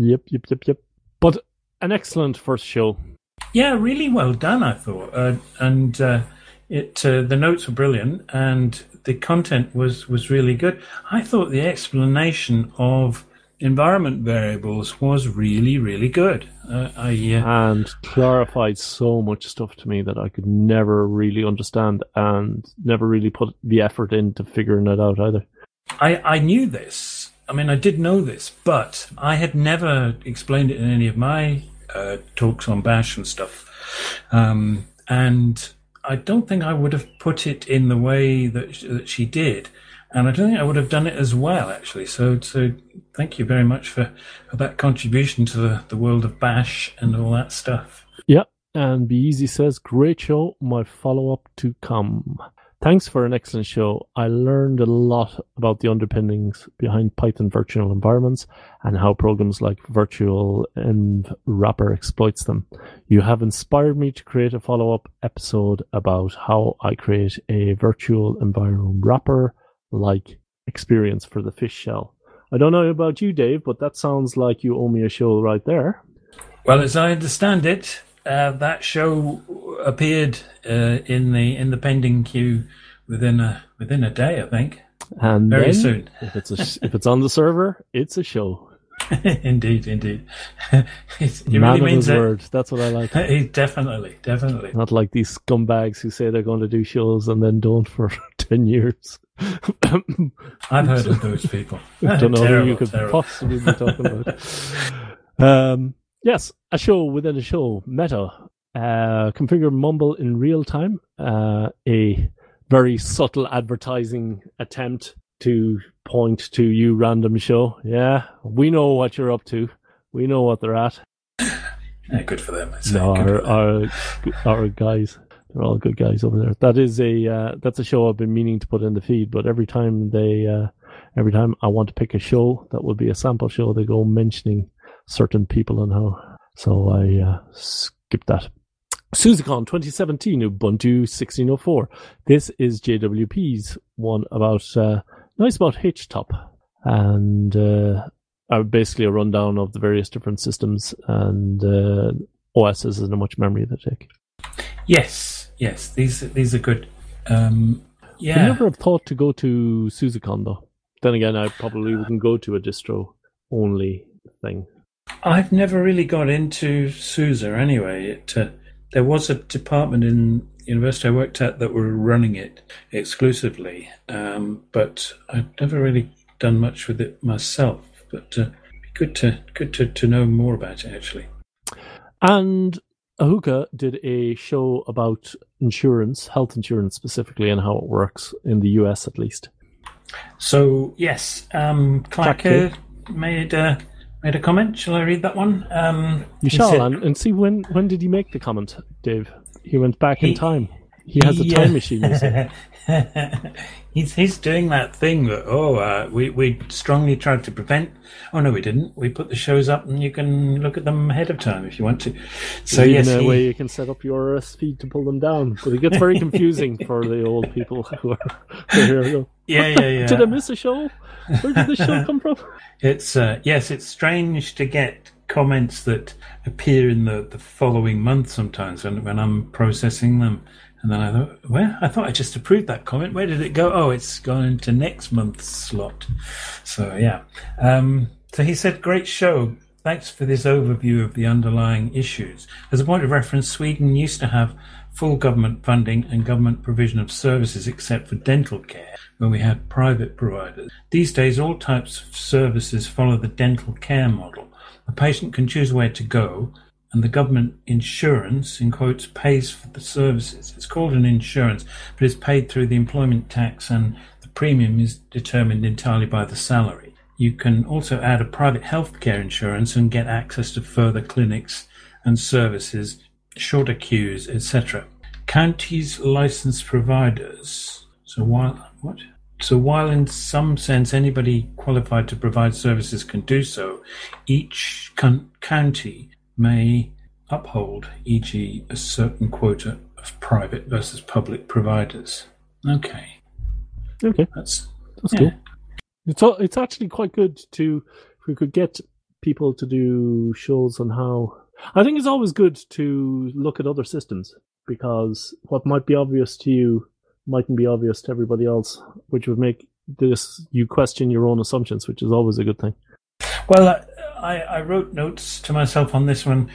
But an excellent first show. Yeah, really well done, I thought. And the notes were brilliant, and the content was really good. I thought the explanation of environment variables was really, really good. And clarified so much stuff to me that I could never really understand and never really put the effort into figuring it out either. I knew this. I mean, I did know this, but I had never explained it in any of my talks on Bash and stuff. And I don't think I would have put it in the way that she did. And I don't think I would have done it as well, actually. So thank you very much for that contribution to the world of Bash and all that stuff. Yeah, and Be Easy says, great show, my follow-up to come. Thanks for an excellent show. I learned a lot about the underpinnings behind Python virtual environments and how programs like Virtual Env Wrapper exploits them. You have inspired me to create a follow-up episode about how I create a virtual environment wrapper like experience for the fish shell. I don't know about you, Dave, but that sounds like you owe me a show right there. Well, as I understand it, that show appeared in the pending queue within a day, I think. And very then, soon. If it's on the server, it's a show. Indeed. He Man really means of his it. word. That's what I like. Definitely. Not like these scumbags who say they're going to do shows and then don't for 10 years. I've heard of those people. I don't know Terrible, who you could terrible. possibly be talking about. Yes, a show within a show. Meta. Configure Mumble in real time. A very subtle advertising attempt to point to you, random show. Yeah, we know what you're up to. We know what they're at. Yeah, good for them. No, our guys, they're all good guys over there. That's a show I've been meaning to put in the feed, but every time I want to pick a show that would be a sample show, they go mentioning certain people and how. So I skip that. SUSECon 2017, Ubuntu 16.04. This is JWP's one about HTOP, and basically a rundown of the various different systems and OSs and how much memory they take. Yes, these are good. I never have thought to go to SUSECon though. Then again, I probably wouldn't go to a distro only thing. I've never really got into SUSE anyway. There was a department in the university I worked at that were running it exclusively, but I've never really done much with it myself. But good to know more about it, actually. And Ahuka did a show about insurance, health insurance specifically, and how it works in the US at least. So yes, Clacker made a comment. Shall I read that one? You shall, and see when did he make the comment, Dave? He went back in time. He has a time machine. You see. He's doing that thing that we strongly tried to prevent. Oh no, we didn't. We put the shows up, and you can look at them ahead of time if you want to. So yes, in a way you can set up your RSS feed to pull them down, but it gets very confusing for the old people who are here. Yeah. Did I miss a show? Where did the show come from? It's it's strange to get comments that appear in the following month sometimes when I'm processing them. And then I thought I just approved that comment. Where did it go? Oh, it's gone into next month's slot. So, yeah. So he said, great show. Thanks for this overview of the underlying issues. As a point of reference, Sweden used to have full government funding and government provision of services except for dental care, when we had private providers. These days, all types of services follow the dental care model. The patient can choose where to go, and the government insurance, in quotes, pays for the services. It's called an insurance, but it's paid through the employment tax, and the premium is determined entirely by the salary. You can also add a private healthcare insurance and get access to further clinics and services, shorter queues, etc. Counties licensed providers. So while in some sense anybody qualified to provide services can do so, each county may uphold, e.g. a certain quota of That's private versus public providers. Okay. That's cool. It's actually quite good if we could get people to do shows on how. I think it's always good to look at other systems, because what might be obvious to you mightn't be obvious to everybody else, which would make you question your own assumptions, which is always a good thing. Well, I wrote notes to myself on this one,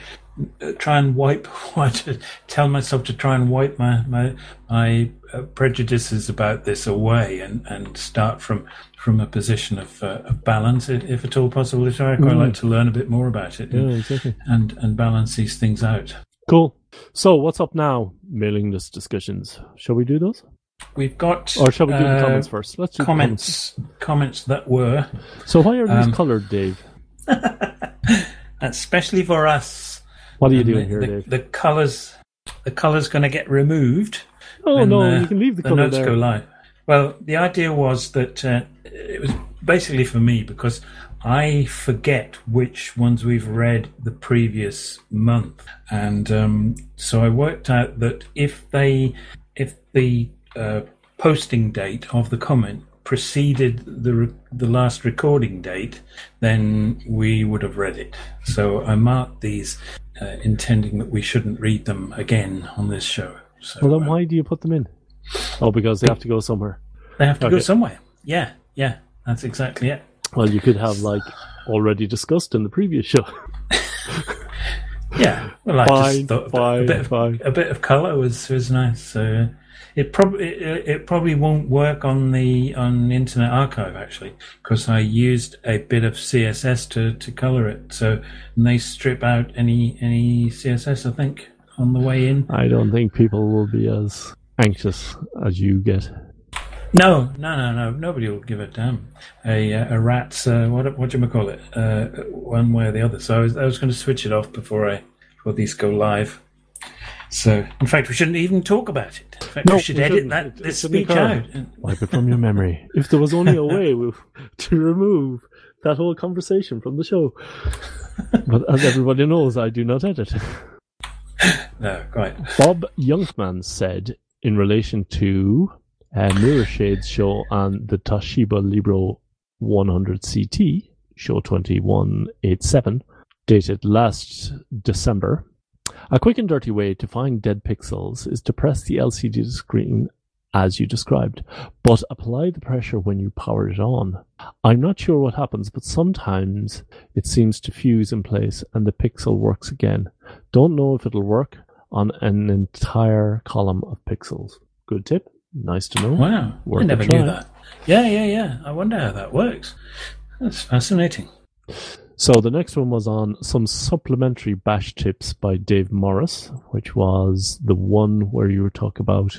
tell myself to try and wipe my prejudices about this away and start from a position of balance, if at all possible. So I quite like to learn a bit more about it and balance these things out. Cool. So what's up now? Mailing list discussions. Shall we do those? We've got... Or shall we do the comments first? Let's do comments that were... So why are these coloured, Dave? Especially for us. What are you doing here, Dave? The colour's going to get removed. Oh, no, you can leave the colour there. Notes go live. Well, the idea was that it was basically for me, because I forget which ones we've read the previous month. And so I worked out that if the posting date of the comment preceded the last recording date, then we would have read it. So I marked these, intending that we shouldn't read them again on this show. So, well, then why do you put them in? Oh, because they have to go somewhere. They have to go somewhere. Yeah, that's exactly it. Well, you could have, already discussed in the previous show. Yeah, well, I just thought a bit of colour was nice. So it probably won't work on Internet Archive, actually, because I used a bit of CSS to colour it. So they strip out any CSS, I think, on the way in. I don't think people will be as anxious as you get. No. Nobody will give a damn. A rat's what do you call it? One way or the other. So I was going to switch it off before these go live. So in fact, we shouldn't even talk about it. In fact, we should edit this speech out. Wipe it from your memory. If there was only a way to remove that whole conversation from the show. But as everybody knows, I do not edit. No, quite. Bob Youngman said in relation to Mirror Shade's show on the Toshiba Libro 100 CT, show 2187, dated last December, a quick and dirty way to find dead pixels is to press the LCD screen as you described, but apply the pressure when you power it on. I'm not sure what happens, but sometimes it seems to fuse in place and the pixel works again. Don't know if it'll work on an entire column of pixels. Good tip. Nice to know. Wow, I never knew that. Yeah. I wonder how that works. That's fascinating. So the next one was on some supplementary bash tips by Dave Morris, which was the one where you were talking about...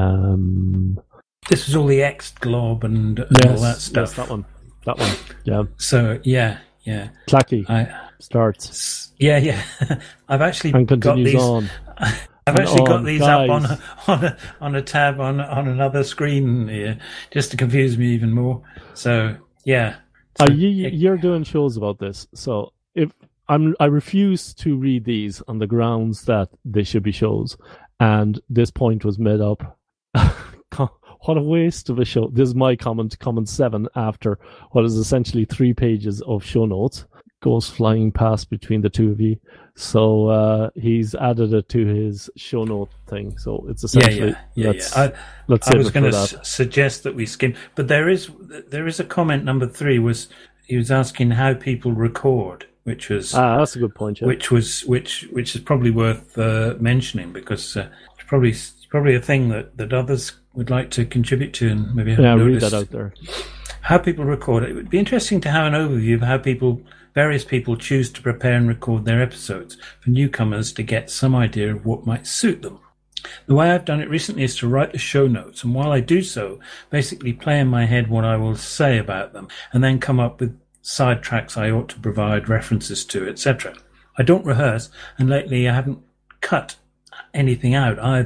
This was all the Xglob and all that stuff. Yes, that one. Yeah. So, yeah. Clacky starts. Yeah. I've actually got these... on. I've actually got these up on a tab on another screen here, just to confuse me even more. So, yeah. You're doing shows about this, so I refuse to read these on the grounds that they should be shows, and this point was made up. What a waste of a show! This is my comment 7 after what is essentially 3 pages of show notes. Goes flying past between the two of you. So he's added it to his show note thing. So it's essentially let's I was going to suggest that we skim, but there is a comment number 3 was he was asking how people record, which was that's a good point. Yeah. Which is probably worth mentioning, because it's probably a thing that others would like to contribute to and maybe read that out there. How people record it. It would be interesting to have an overview of how various people choose to prepare and record their episodes for newcomers to get some idea of what might suit them. The way I've done it recently is to write the show notes, and while I do so, basically play in my head what I will say about them, and then come up with side tracks I ought to provide references to, etc. I don't rehearse, and lately I haven't cut anything out either.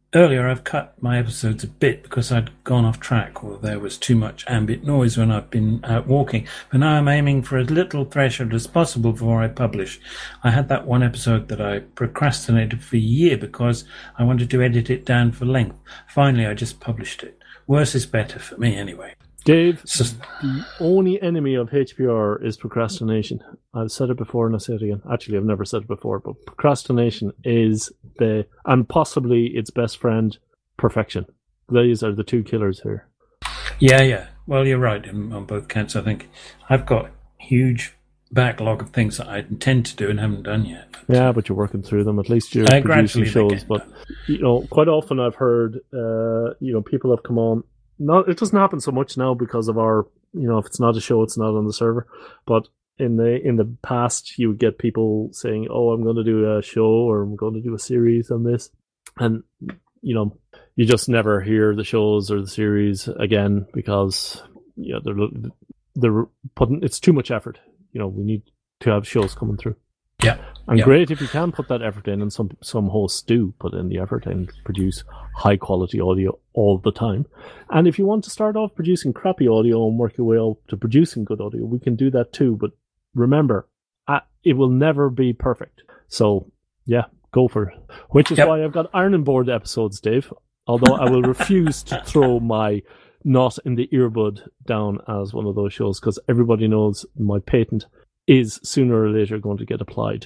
earlier I've cut my episodes a bit because I'd gone off track or there was too much ambient noise when I've been out walking. But now I'm aiming for as little threshold as possible before I publish. I had that one episode that I procrastinated for a year because I wanted to edit it down for length. Finally, I just published it. Worse is better for me anyway. Dave, the only enemy of HPR is procrastination. I've said it before and I'll say it again. Actually, I've never said it before, but procrastination is and possibly its best friend, perfection. These are the two killers here. Yeah. Well, you're right on both counts, I think. I've got huge backlog of things that I intend to do and haven't done yet. But you're working through them. At least you're producing shows. But, quite often I've heard, people have come on. It doesn't happen so much now because of our, if it's not a show, it's not on the server. But in the past, you would get people saying, "Oh, I'm going to do a show or I'm going to do a series on this," and you just never hear the shows or the series again because they're putting. It's too much effort. We need to have shows coming through. Yeah. And great if you can put that effort in, and some hosts do put in the effort and produce high quality audio all the time. And if you want to start off producing crappy audio and work your way up to producing good audio, we can do that too. But remember, it will never be perfect. So yeah, go for it. Which is why I've got Ironing Board episodes, Dave. Although I will refuse to throw my Not in the Earbud down as one of those shows because everybody knows my patent is sooner or later going to get applied.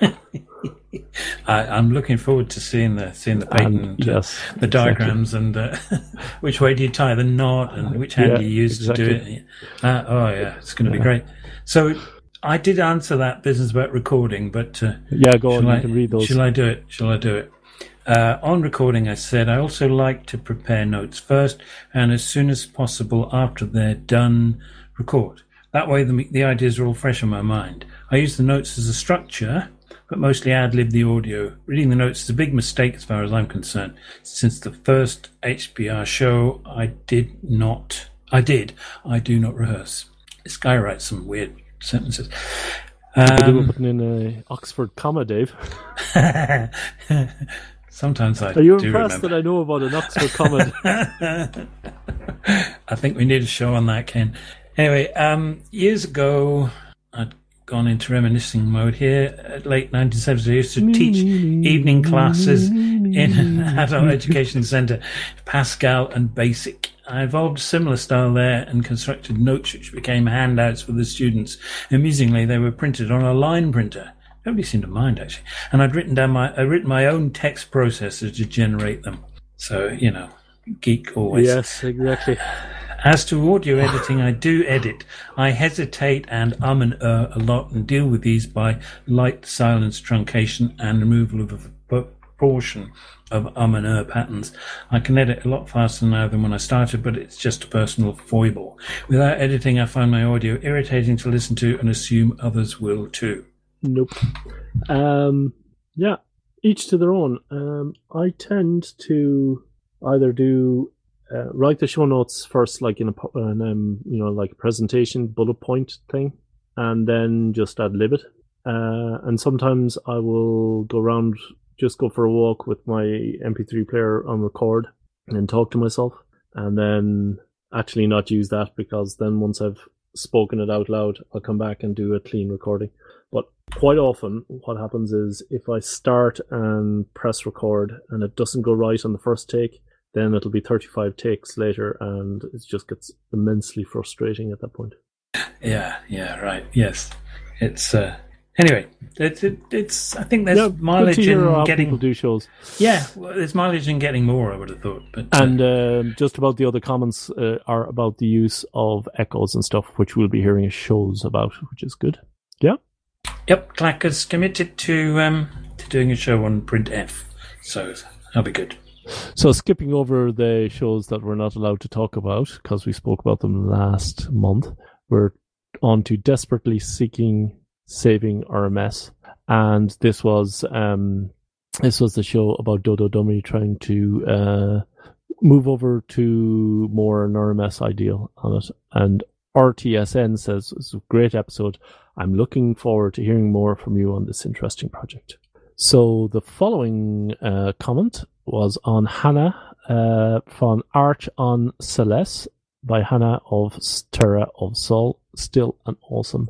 I'm looking forward to seeing the patent, the diagrams, and which way do you tie the knot, and which hand do you use to do it. It's going to be great. So I did answer that business about recording, but go on. You can read those. Shall I do it? On recording, I said I also like to prepare notes first, and as soon as possible after they're done, record. That way the ideas are all fresh in my mind. I use the notes as a structure, but mostly ad-lib the audio. Reading the notes is a big mistake as far as I'm concerned. Since the first HPR show, I do not rehearse. This guy writes some weird sentences. They were putting in an Oxford comma, Dave. Sometimes I do. Are you impressed that I know about an Oxford comma? I think we need a show on that, Ken. Anyway, years ago, I'd gone into reminiscing mode here. At late 1970s, I used to teach evening classes in an adult education centre, Pascal and Basic. I evolved a similar style there and constructed notes which became handouts for the students. Amusingly, they were printed on a line printer. Nobody seemed to mind, actually. And I'd written my own text processor to generate them. So, geek always. Yes, exactly. As to audio editing, I do edit. I hesitate and and a lot and deal with these by light silence truncation and removal of a proportion of and patterns. I can edit a lot faster now than when I started, but it's just a personal foible. Without editing, I find my audio irritating to listen to and assume others will too. Nope. Each to their own. I tend to either do write the show notes first, like in like a presentation bullet point thing, and then just ad lib it. And sometimes I will go around, just go for a walk with my MP3 player on record, and then talk to myself, and then actually not use that because then once I've spoken it out loud, I'll come back and do a clean recording. But quite often, what happens is if I start and press record and it doesn't go right on the first take, then it'll be 35 takes later, and it just gets immensely frustrating at that point. Yeah, right. Yes, it's anyway. It's. I think there's mileage in getting people do shows. Yeah, there's mileage in getting more. I would have thought, but just about the other comments are about the use of echoes and stuff, which we'll be hearing shows about, which is good. Yeah. Yep, Clacker's committed to doing a show on Print F, so that'll be good. So skipping over the shows that we're not allowed to talk about because we spoke about them last month, we're on to Desperately Saving RMS, and this was the show about Dodo Dummy trying to move over to more an RMS ideal on it. And RTSN says it's a great episode. I'm looking forward to hearing more from you on this interesting project. So the following comment was on Hannah von Art on Celeste by Hannah of Terra of Sol. Still an awesome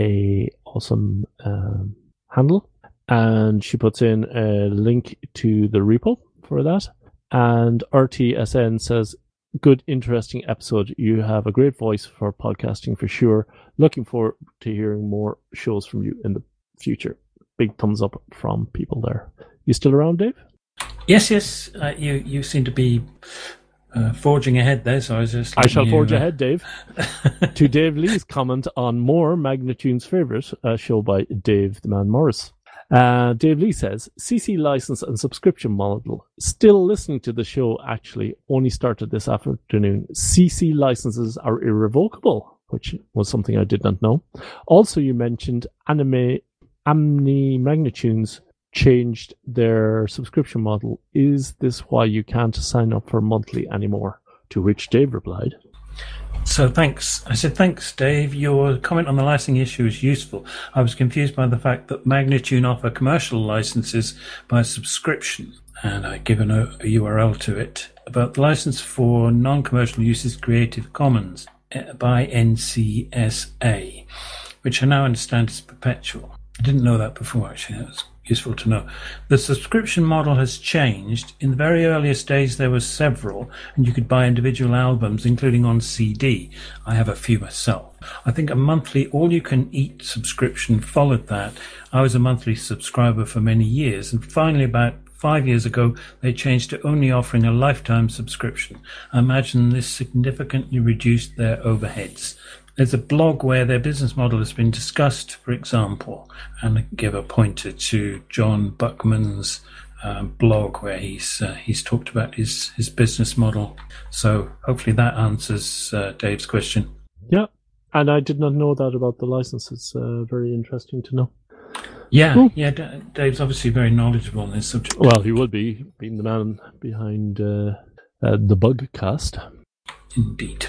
handle. And she puts in a link to the repo for that. And RTSN says, good, interesting episode. You have a great voice for podcasting for sure. Looking forward to hearing more shows from you in the future. Big thumbs up from people there. You still around, Dave? Yes. You seem to be forging ahead there, so I was just... I shall forge ahead, Dave. To Dave Lee's comment on more Magnitude's favourite show by Dave the Man Morris. Dave Lee says, CC license and subscription model. Still listening to the show, actually. Only started this afternoon. CC licenses are irrevocable, which was something I did not know. Also, you mentioned Omni Magnitudes changed their subscription model. Is this why you can't sign up for monthly anymore? To which Dave replied, so thanks. I said, thanks, Dave. Your comment on the licensing issue is useful. I was confused by the fact that Magnitude offer commercial licenses by subscription, and I give a URL to it. About the license for non-commercial use is Creative Commons by NCSA, which I now understand is perpetual. I didn't know that before, actually. That was useful to know. The subscription model has changed. In the very earliest days, there were several, and you could buy individual albums, including on CD. I have a few myself. I think a monthly all-you-can-eat subscription followed that. I was a monthly subscriber for many years, and finally, about 5 years ago, they changed to only offering a lifetime subscription. I imagine this significantly reduced their overheads. There's a blog where their business model has been discussed, for example, and I give a pointer to John Buckman's blog where he's talked about his business model. So hopefully that answers Dave's question. Yeah, and I did not know that about the license. It's very interesting to know. Yeah, cool. Yeah. Dave's obviously very knowledgeable on this subject. Well, he would be, being the man behind the Bugcast. Indeed.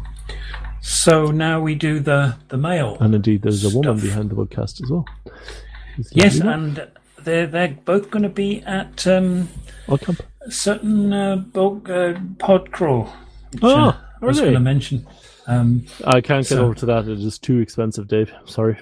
So now we do the mail. And indeed, there's a woman behind the podcast as well. Yes, and they're both going to be at Camp. certain Podcrawl. I was going to mention. I can't get over to that. It is too expensive, Dave. Sorry.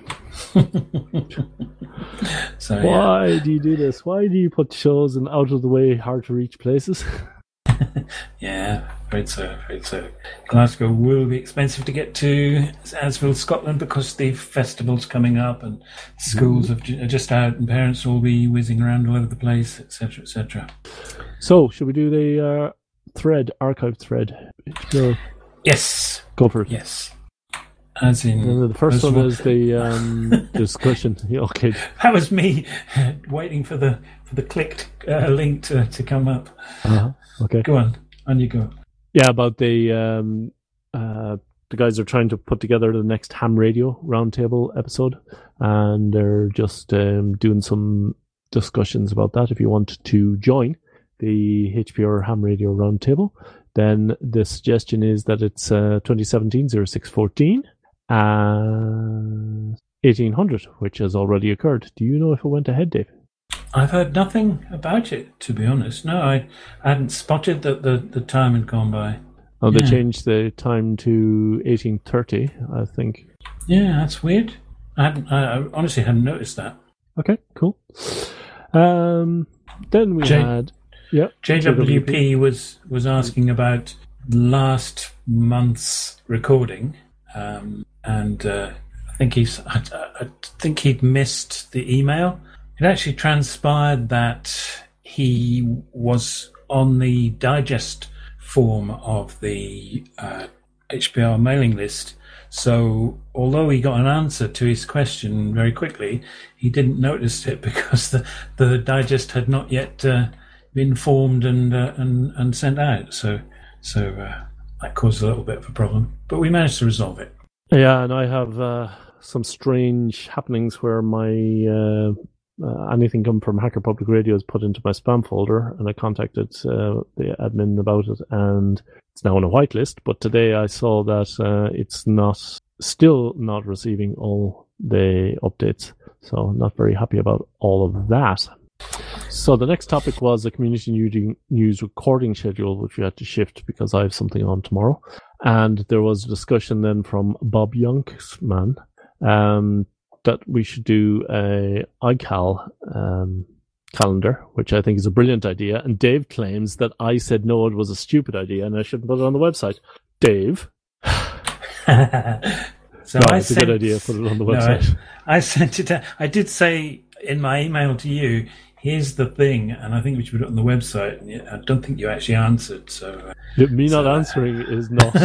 Why do you do this? Why do you put shows in out of the way, hard to reach places? Yeah, afraid so. Glasgow will be expensive to get to, Asville, Scotland, because the festival's coming up and schools are just out and parents will be whizzing around all over the place, etc., etc. So, should we do the archive thread? Yes. Go for it. Yes. As in... The first one is the discussion. Okay. That was me waiting for the clicked link to come up. Okay. Go on you go. Yeah, about the guys are trying to put together the next Ham Radio Roundtable episode, and they're just doing some discussions about that. If you want to join the HPR Ham Radio Roundtable, then the suggestion is that it's 2017-0614 and 1800, which has already occurred. Do you know if it went ahead, Dave? I've heard nothing about it, to be honest. No, I hadn't spotted that the time had gone by. Oh, they changed the time to 1830, I think. Yeah, that's weird. I honestly hadn't noticed that. Okay, cool. Then we had... Yeah, JWP was asking about last month's recording, and I think he'd missed the email. It actually transpired that he was on the digest form of the HPR mailing list. So although he got an answer to his question very quickly, he didn't notice it because the digest had not yet been formed and sent out. So that caused a little bit of a problem. But we managed to resolve it. Yeah, and I have some strange happenings where my... anything come from Hacker Public Radio is put into my spam folder, and I contacted the admin about it, and it's now on a whitelist. But today I saw that it's still not receiving all the updates, so I'm not very happy about all of that. So the next topic was the community news recording schedule, which we had to shift because I have something on tomorrow. And there was a discussion then from Bob Younksman that we should do a iCal calendar, which I think is a brilliant idea. And Dave claims that I said no, it was a stupid idea and I shouldn't put it on the website. Dave? So no, it's a good idea. Put it on the website. No, I sent it. I did say in my email to you, here's the thing, and I think we should put it on the website. And I don't think you actually answered. So me not answering is not.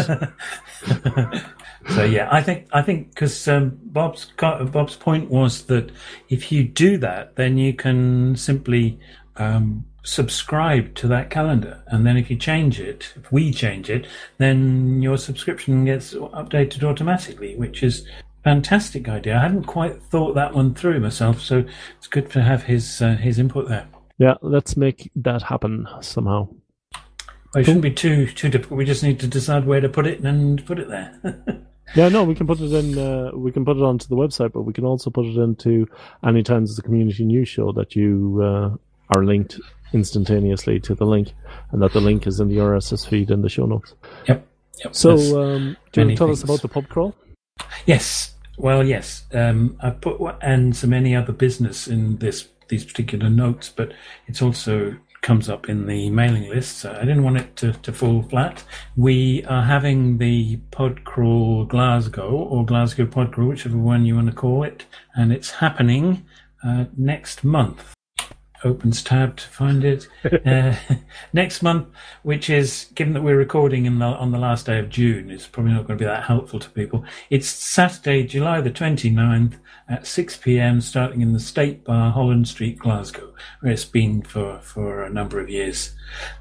So yeah, I think because Bob's point was that if you do that, then you can simply subscribe to that calendar, and then if we change it, then your subscription gets updated automatically, which is a fantastic idea. I hadn't quite thought that one through myself, so it's good to have his input there. Yeah, let's make that happen somehow. Well, it shouldn't be too difficult. We just need to decide where to put it and put it there. Yeah, no, we can put it in. We can put it onto the website, but we can also put it into any times as a community news show that you are linked instantaneously to the link, and that the link is in the RSS feed in the show notes. Yep. So, do you want to tell us about the pub crawl? Yes. Well, yes. I've put and so many other business in these particular notes, but it's also comes up in the mailing list, so I didn't want it to fall flat. We are having the Pod Crawl Glasgow, or Glasgow Pod Crawl, whichever one you want to call it, and it's happening next month. Opens tab to find it. Next month, which is, given that we're recording on the last day of June, it's probably not going to be that helpful to people. It's Saturday, July the 29th at 6 p.m, starting in the State Bar, Holland Street, Glasgow, where it's been for a number of years.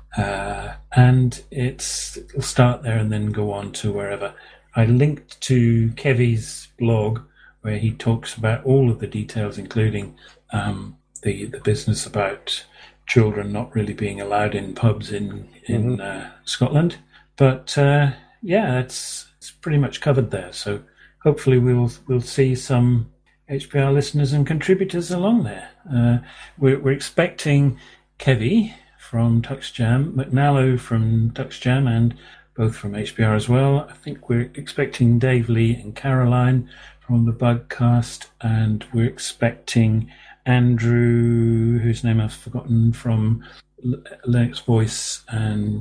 And it'll start there and then go on to wherever. I linked to Kevy's blog, where he talks about all of the details, including the business about children not really being allowed in pubs in Scotland. But yeah, it's pretty much covered there. So hopefully we'll see some HPR listeners and contributors along there. We're expecting Kevy from TuxJam, McNallow from TuxJam, and both from HPR as well. I think we're expecting Dave Lee and Caroline from the Bugcast, and we're expecting Andrew, whose name I've forgotten, from Linux Voice and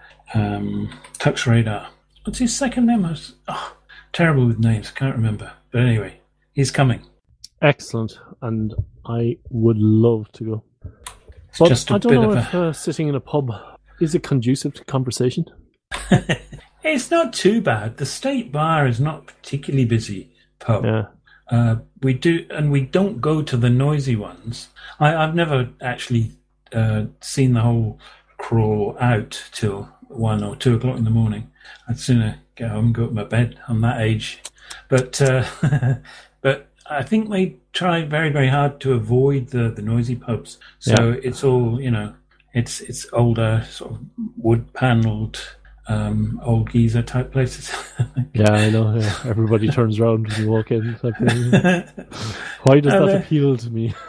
Tux Radar. What's his second name? Terrible with names, can't remember. But anyway, he's coming. Excellent, and I would love to go. But just I don't know if sitting in a pub, is it conducive to conversation? It's not too bad. The State Bar is not particularly busy pub. Yeah. We don't go to the noisy ones. I've never actually seen the whole crawl out till 1 or 2 o'clock in the morning. I'd sooner get home and go to my bed. I'm that age. But but I think they try very, very hard to avoid the noisy pubs. So it's all, it's older, sort of wood-panelled, old geezer type places. Yeah, I know. Yeah. Everybody turns around when you walk in. Why does that appeal to me?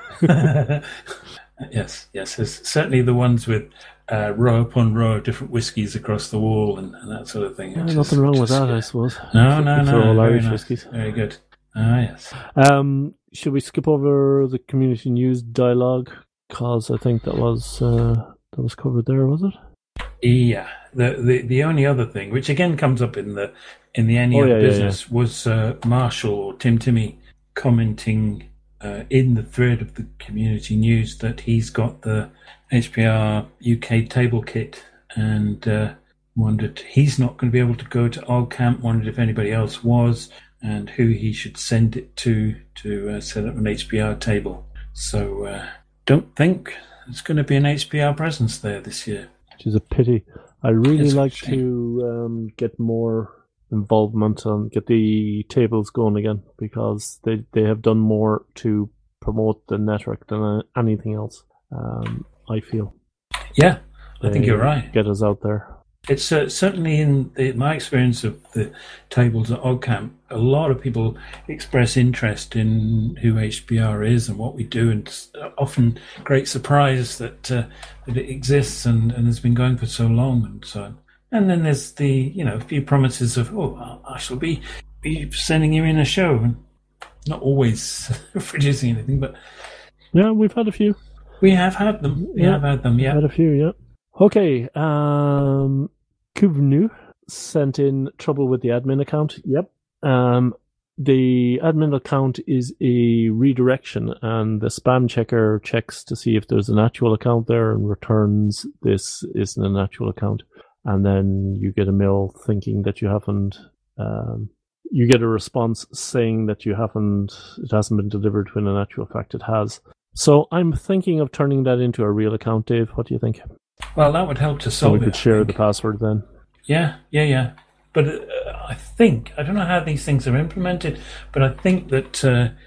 Yes. There's certainly the ones with row upon row of different whiskies across the wall and that sort of thing. Yeah, nothing wrong with that, I suppose. No. For all Irish nice. whiskies. Very good. Yes. Should we skip over the community news dialogue? Because I think that was covered there, was it? Yeah. The only other thing, which again comes up in the any other business, was Marshall or Timmy commenting in the thread of the community news that he's got the HPR UK table kit, and wondered he's not going to be able to go to OggCamp. Wondered if anybody else was, and who he should send it to set up an HPR table. So don't think there's going to be an HPR presence there this year. Which is a pity. I really like to get more involvement and get the tables going again, because they have done more to promote the network than anything else. I feel. Yeah, I think you're right. Get us out there. It's certainly in my experience of the tables at OggCamp, a lot of people express interest in who HPR is and what we do, and it's often great surprise that it exists and has been going for so long and so on. And then there's the a few promises of I shall be sending you in a show, and not always producing anything, but yeah, we've had a few. We have had them. We have had them. Yeah, had a few. Yeah. Okay. Kuvnu sent in trouble with the admin account. Yep. The admin account is a redirection, and the spam checker checks to see if there's an actual account there and returns this isn't an actual account. And then you get a mail thinking that you haven't. You get a response saying that it hasn't been delivered when in actual fact it has. So I'm thinking of turning that into a real account, Dave. What do you think? Well, that would help to solve it. So we could share the password then. Yeah. But I don't know how these things are implemented, but I think that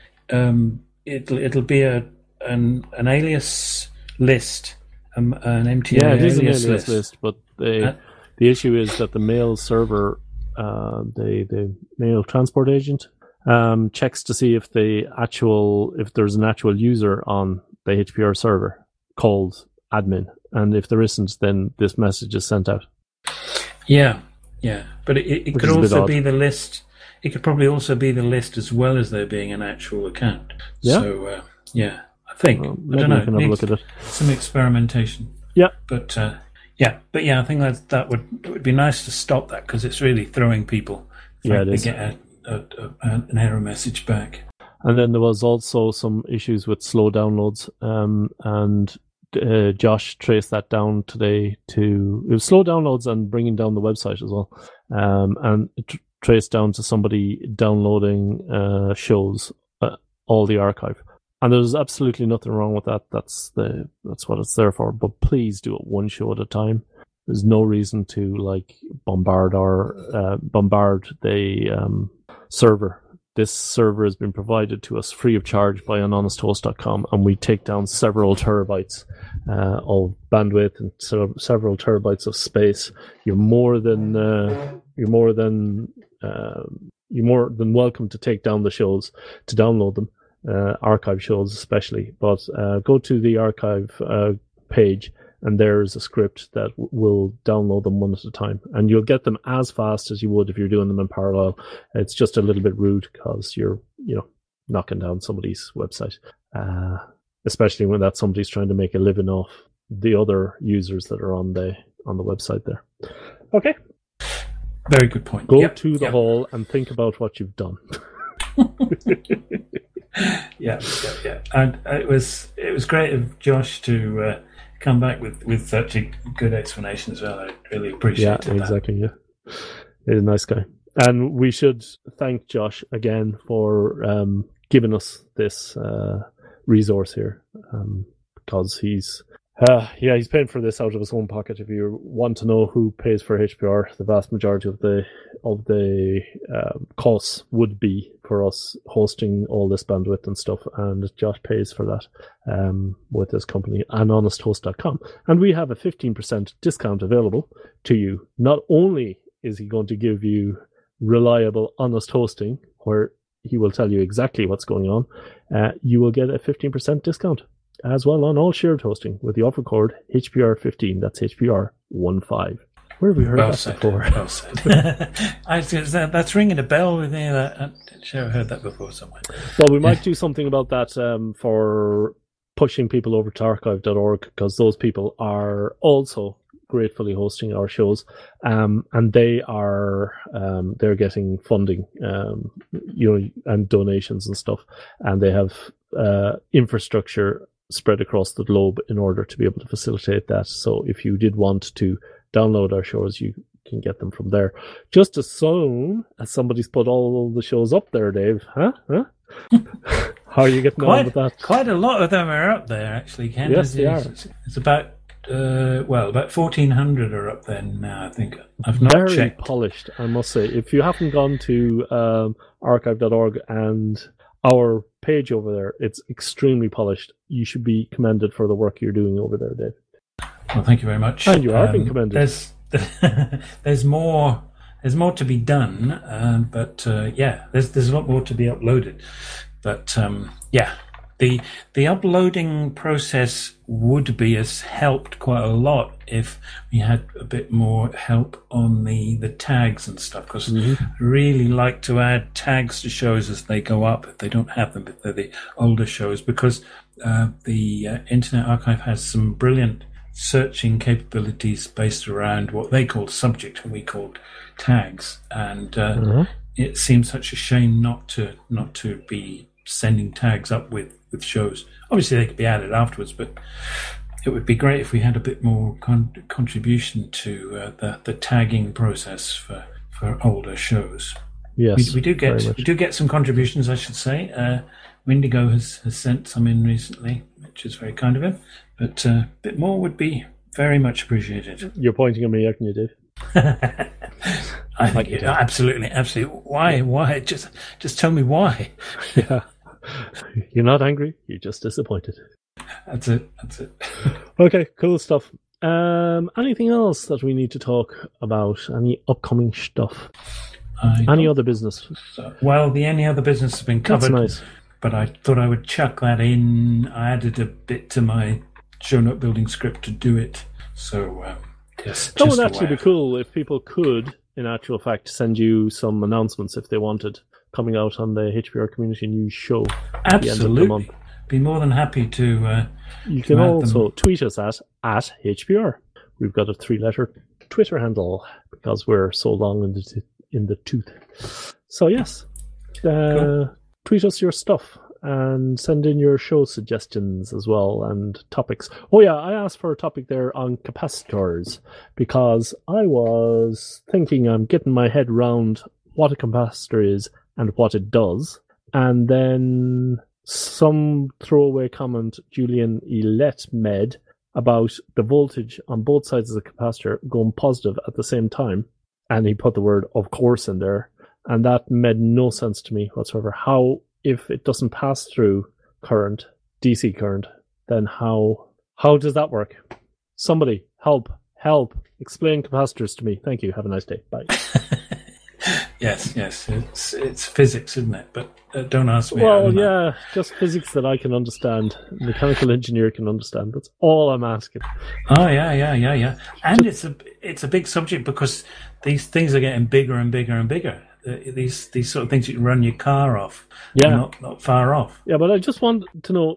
it'll be an alias list, an MTA it is alias an alias list. But the issue is that the mail server, the mail transport agent, checks to see if there's an actual user on the HPR server called admin, and if there isn't, then this message is sent out. Yeah, but it could also be the list. It could probably also be the list as well as there being an actual account. Yeah. So I think I don't know. We can have a look at it. Some experimentation. Yeah, but I think it would be nice to stop that, because it's really throwing people. Yeah, it is. Get an error message back. And then there was also some issues with slow downloads, and Josh traced that down today it was slow downloads and bringing down the website as well, and traced down to somebody downloading shows, all the archive. And there's absolutely nothing wrong with that. That's what it's there for. But please do it one show at a time. There's no reason to bombard the server. This server has been provided to us free of charge by anhonesthost.com, and we take down several terabytes of bandwidth and several terabytes of space. You're more than welcome to take down the shows, to download them, archive shows especially. But go to the archive page, and there's a script that will download them one at a time, and you'll get them as fast as you would if you're doing them in parallel. It's just a little bit rude because you're knocking down somebody's website, especially when that somebody's trying to make a living off the other users that are on the website there. Okay, very good point. Go to the hall and think about what you've done. Yeah, and it was great of Josh to come back with such a good explanation as well. I really appreciate it. Yeah, exactly. Yeah, he's a nice guy, and we should thank Josh again for giving us this resource here, because he's paying for this out of his own pocket. If you want to know who pays for HPR, the vast majority of the costs would be for us hosting all this bandwidth and stuff, and Josh pays for that with his company, anhonesthost.com. And we have a 15% discount available to you. Not only is he going to give you reliable, honest hosting, where he will tell you exactly what's going on, you will get a 15% discount as well on all shared hosting with the offer code HPR15. That's HPR15. Where have we heard that before? Well said. That's ringing a bell with me. I'm sure I've heard that before somewhere. Well, we might do something about that for pushing people over to archive.org, because those people are also gratefully hosting our shows, and they are they're getting funding, and donations and stuff, and they have infrastructure spread across the globe in order to be able to facilitate that. So if you did want to download our shows, you can get them from there. Just as soon as somebody's put all the shows up there, Dave. Huh? How are you getting on with that? Quite a lot of them are up there, actually, Ken. Yes, they are. It's about 1,400 are up there now, I think. I've not Very checked. Polished, I must say. If you haven't gone to archive.org and our page over there, it's extremely polished. You should be commended for the work you're doing over there, Dave. Well, thank you very much. And you are being commended. there's more to be done, but there's a lot more to be uploaded. But the uploading process would be helped quite a lot if we had a bit more help on the tags and stuff, because I really like to add tags to shows as they go up if they don't have them, if they're the older shows, because the Internet Archive has some brilliant searching capabilities based around what they call subject and we called tags, and it seems such a shame not to be sending tags up with shows. Obviously they could be added afterwards, but it would be great if we had a bit more contribution to the tagging process for older shows. Yes, we do get some contributions, I should say. Windigo has sent some in recently, which is very kind of him, but a bit more would be very much appreciated. You're pointing at me, aren't you, Dave? I think absolutely. Why? Just tell me why. Yeah. You're not angry, you're just disappointed. That's it. Okay, cool stuff. Anything else that we need to talk about? Any upcoming stuff? Any other business? Any other business has been covered. That's nice. But I thought I would chuck that in. I added a bit to my show note building script to do it. So that would actually be cool if people could, in actual fact, send you some announcements if they wanted, coming out on the HPR Community News show. At the end of the month. Be more than happy to. You can also tweet us at HPR. We've got a 3-letter Twitter handle because we're so long in the tooth. So yes, cool. Tweet us your stuff and send in your show suggestions as well and topics. Oh yeah, I asked for a topic there on capacitors because I was thinking I'm getting my head around what a capacitor is and what it does. And then some throwaway comment Julian Elet made about the voltage on both sides of the capacitor going positive at the same time. And he put the word "of course" in there. And that made no sense to me whatsoever. How, if it doesn't pass through current, DC current, then how does that work? Somebody, help, explain capacitors to me. Thank you. Have a nice day. Bye. Yes. It's physics, isn't it? But don't ask me. Well, yeah, just physics that I can understand. Mechanical engineer can understand. That's all I'm asking. Oh, yeah. And it's a big subject because these things are getting bigger and bigger and bigger. These sort of things you can run your car off. Yeah. Not far off. Yeah, but I just want to know,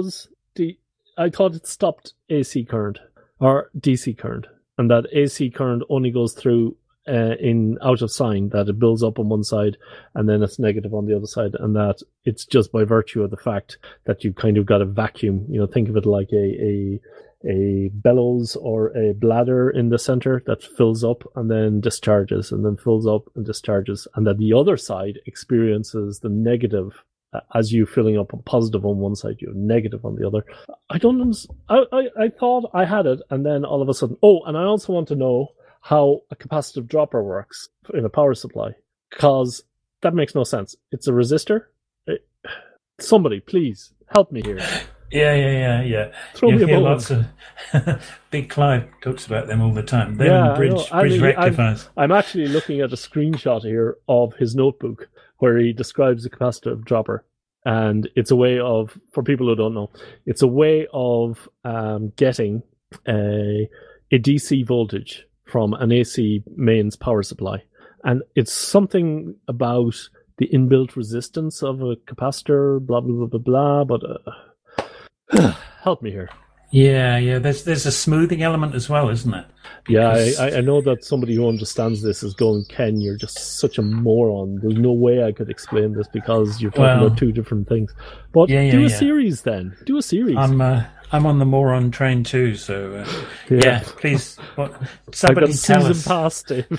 I thought it stopped AC current or DC current, and that AC current only goes through in out of sign, that it builds up on one side and then it's negative on the other side, and that it's just by virtue of the fact that you kind of got a vacuum. Think of it like a bellows or a bladder in the center that fills up and then discharges and then fills up and discharges, and that the other side experiences the negative as you filling up a positive on one side, you have negative on the other. I don't understand. I thought I had it, and then all of a sudden, and I also want to know how a capacitive dropper works in a power supply, because that makes no sense. It's a resistor. Somebody, please help me here. Yeah. Throw me a bone. Lots of Big Clive talks about them all the time. They're bridge rectifiers. I'm actually looking at a screenshot here of his notebook where he describes a capacitive dropper, and it's a way of, for people who don't know, it's a way of getting a DC voltage from an AC mains power supply, and it's something about the inbuilt resistance of a capacitor, blah blah blah blah blah. But help me here. Yeah. There's a smoothing element as well, isn't it? Because... Yeah, I know that somebody who understands this is going, Ken, you're just such a moron. There's no way I could explain this because you're talking about two different things. But do a series then. Do a series. I'm on the moron train too, so please. Somebody tell us. Pass, Dave.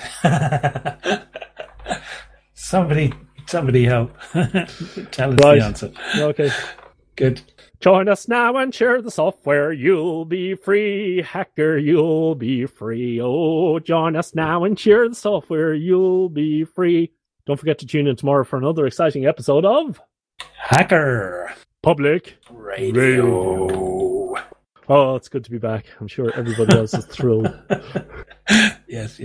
somebody help. Tell us the answer. Okay. Good. Join us now and share the software. You'll be free. Hacker, you'll be free. Oh, join us now and share the software. You'll be free. Don't forget to tune in tomorrow for another exciting episode of Hacker Public Radio. Oh, it's good to be back. I'm sure everybody else is thrilled. Yes.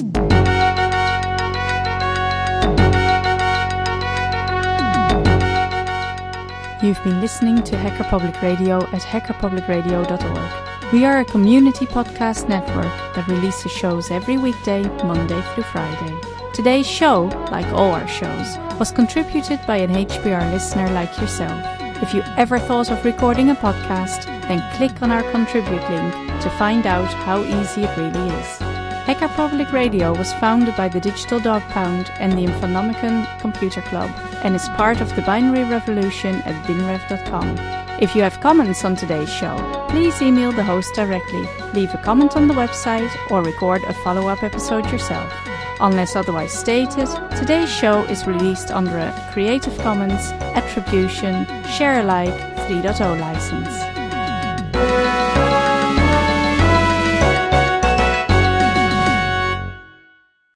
You've been listening to Hacker Public Radio at hackerpublicradio.org. We are a community podcast network that releases shows every weekday, Monday through Friday. Today's show, like all our shows, was contributed by an HPR listener like yourself. If you ever thought of recording a podcast, then click on our contribute link to find out how easy it really is. Hacker Public Radio was founded by the Digital Dog Pound and the Infonomicon Computer Club and is part of the binary revolution at binrev.com. If you have comments on today's show, please email the host directly, leave a comment on the website, or record a follow-up episode yourself. Unless otherwise stated, today's show is released under a Creative Commons Attribution Share Alike 3.0 license.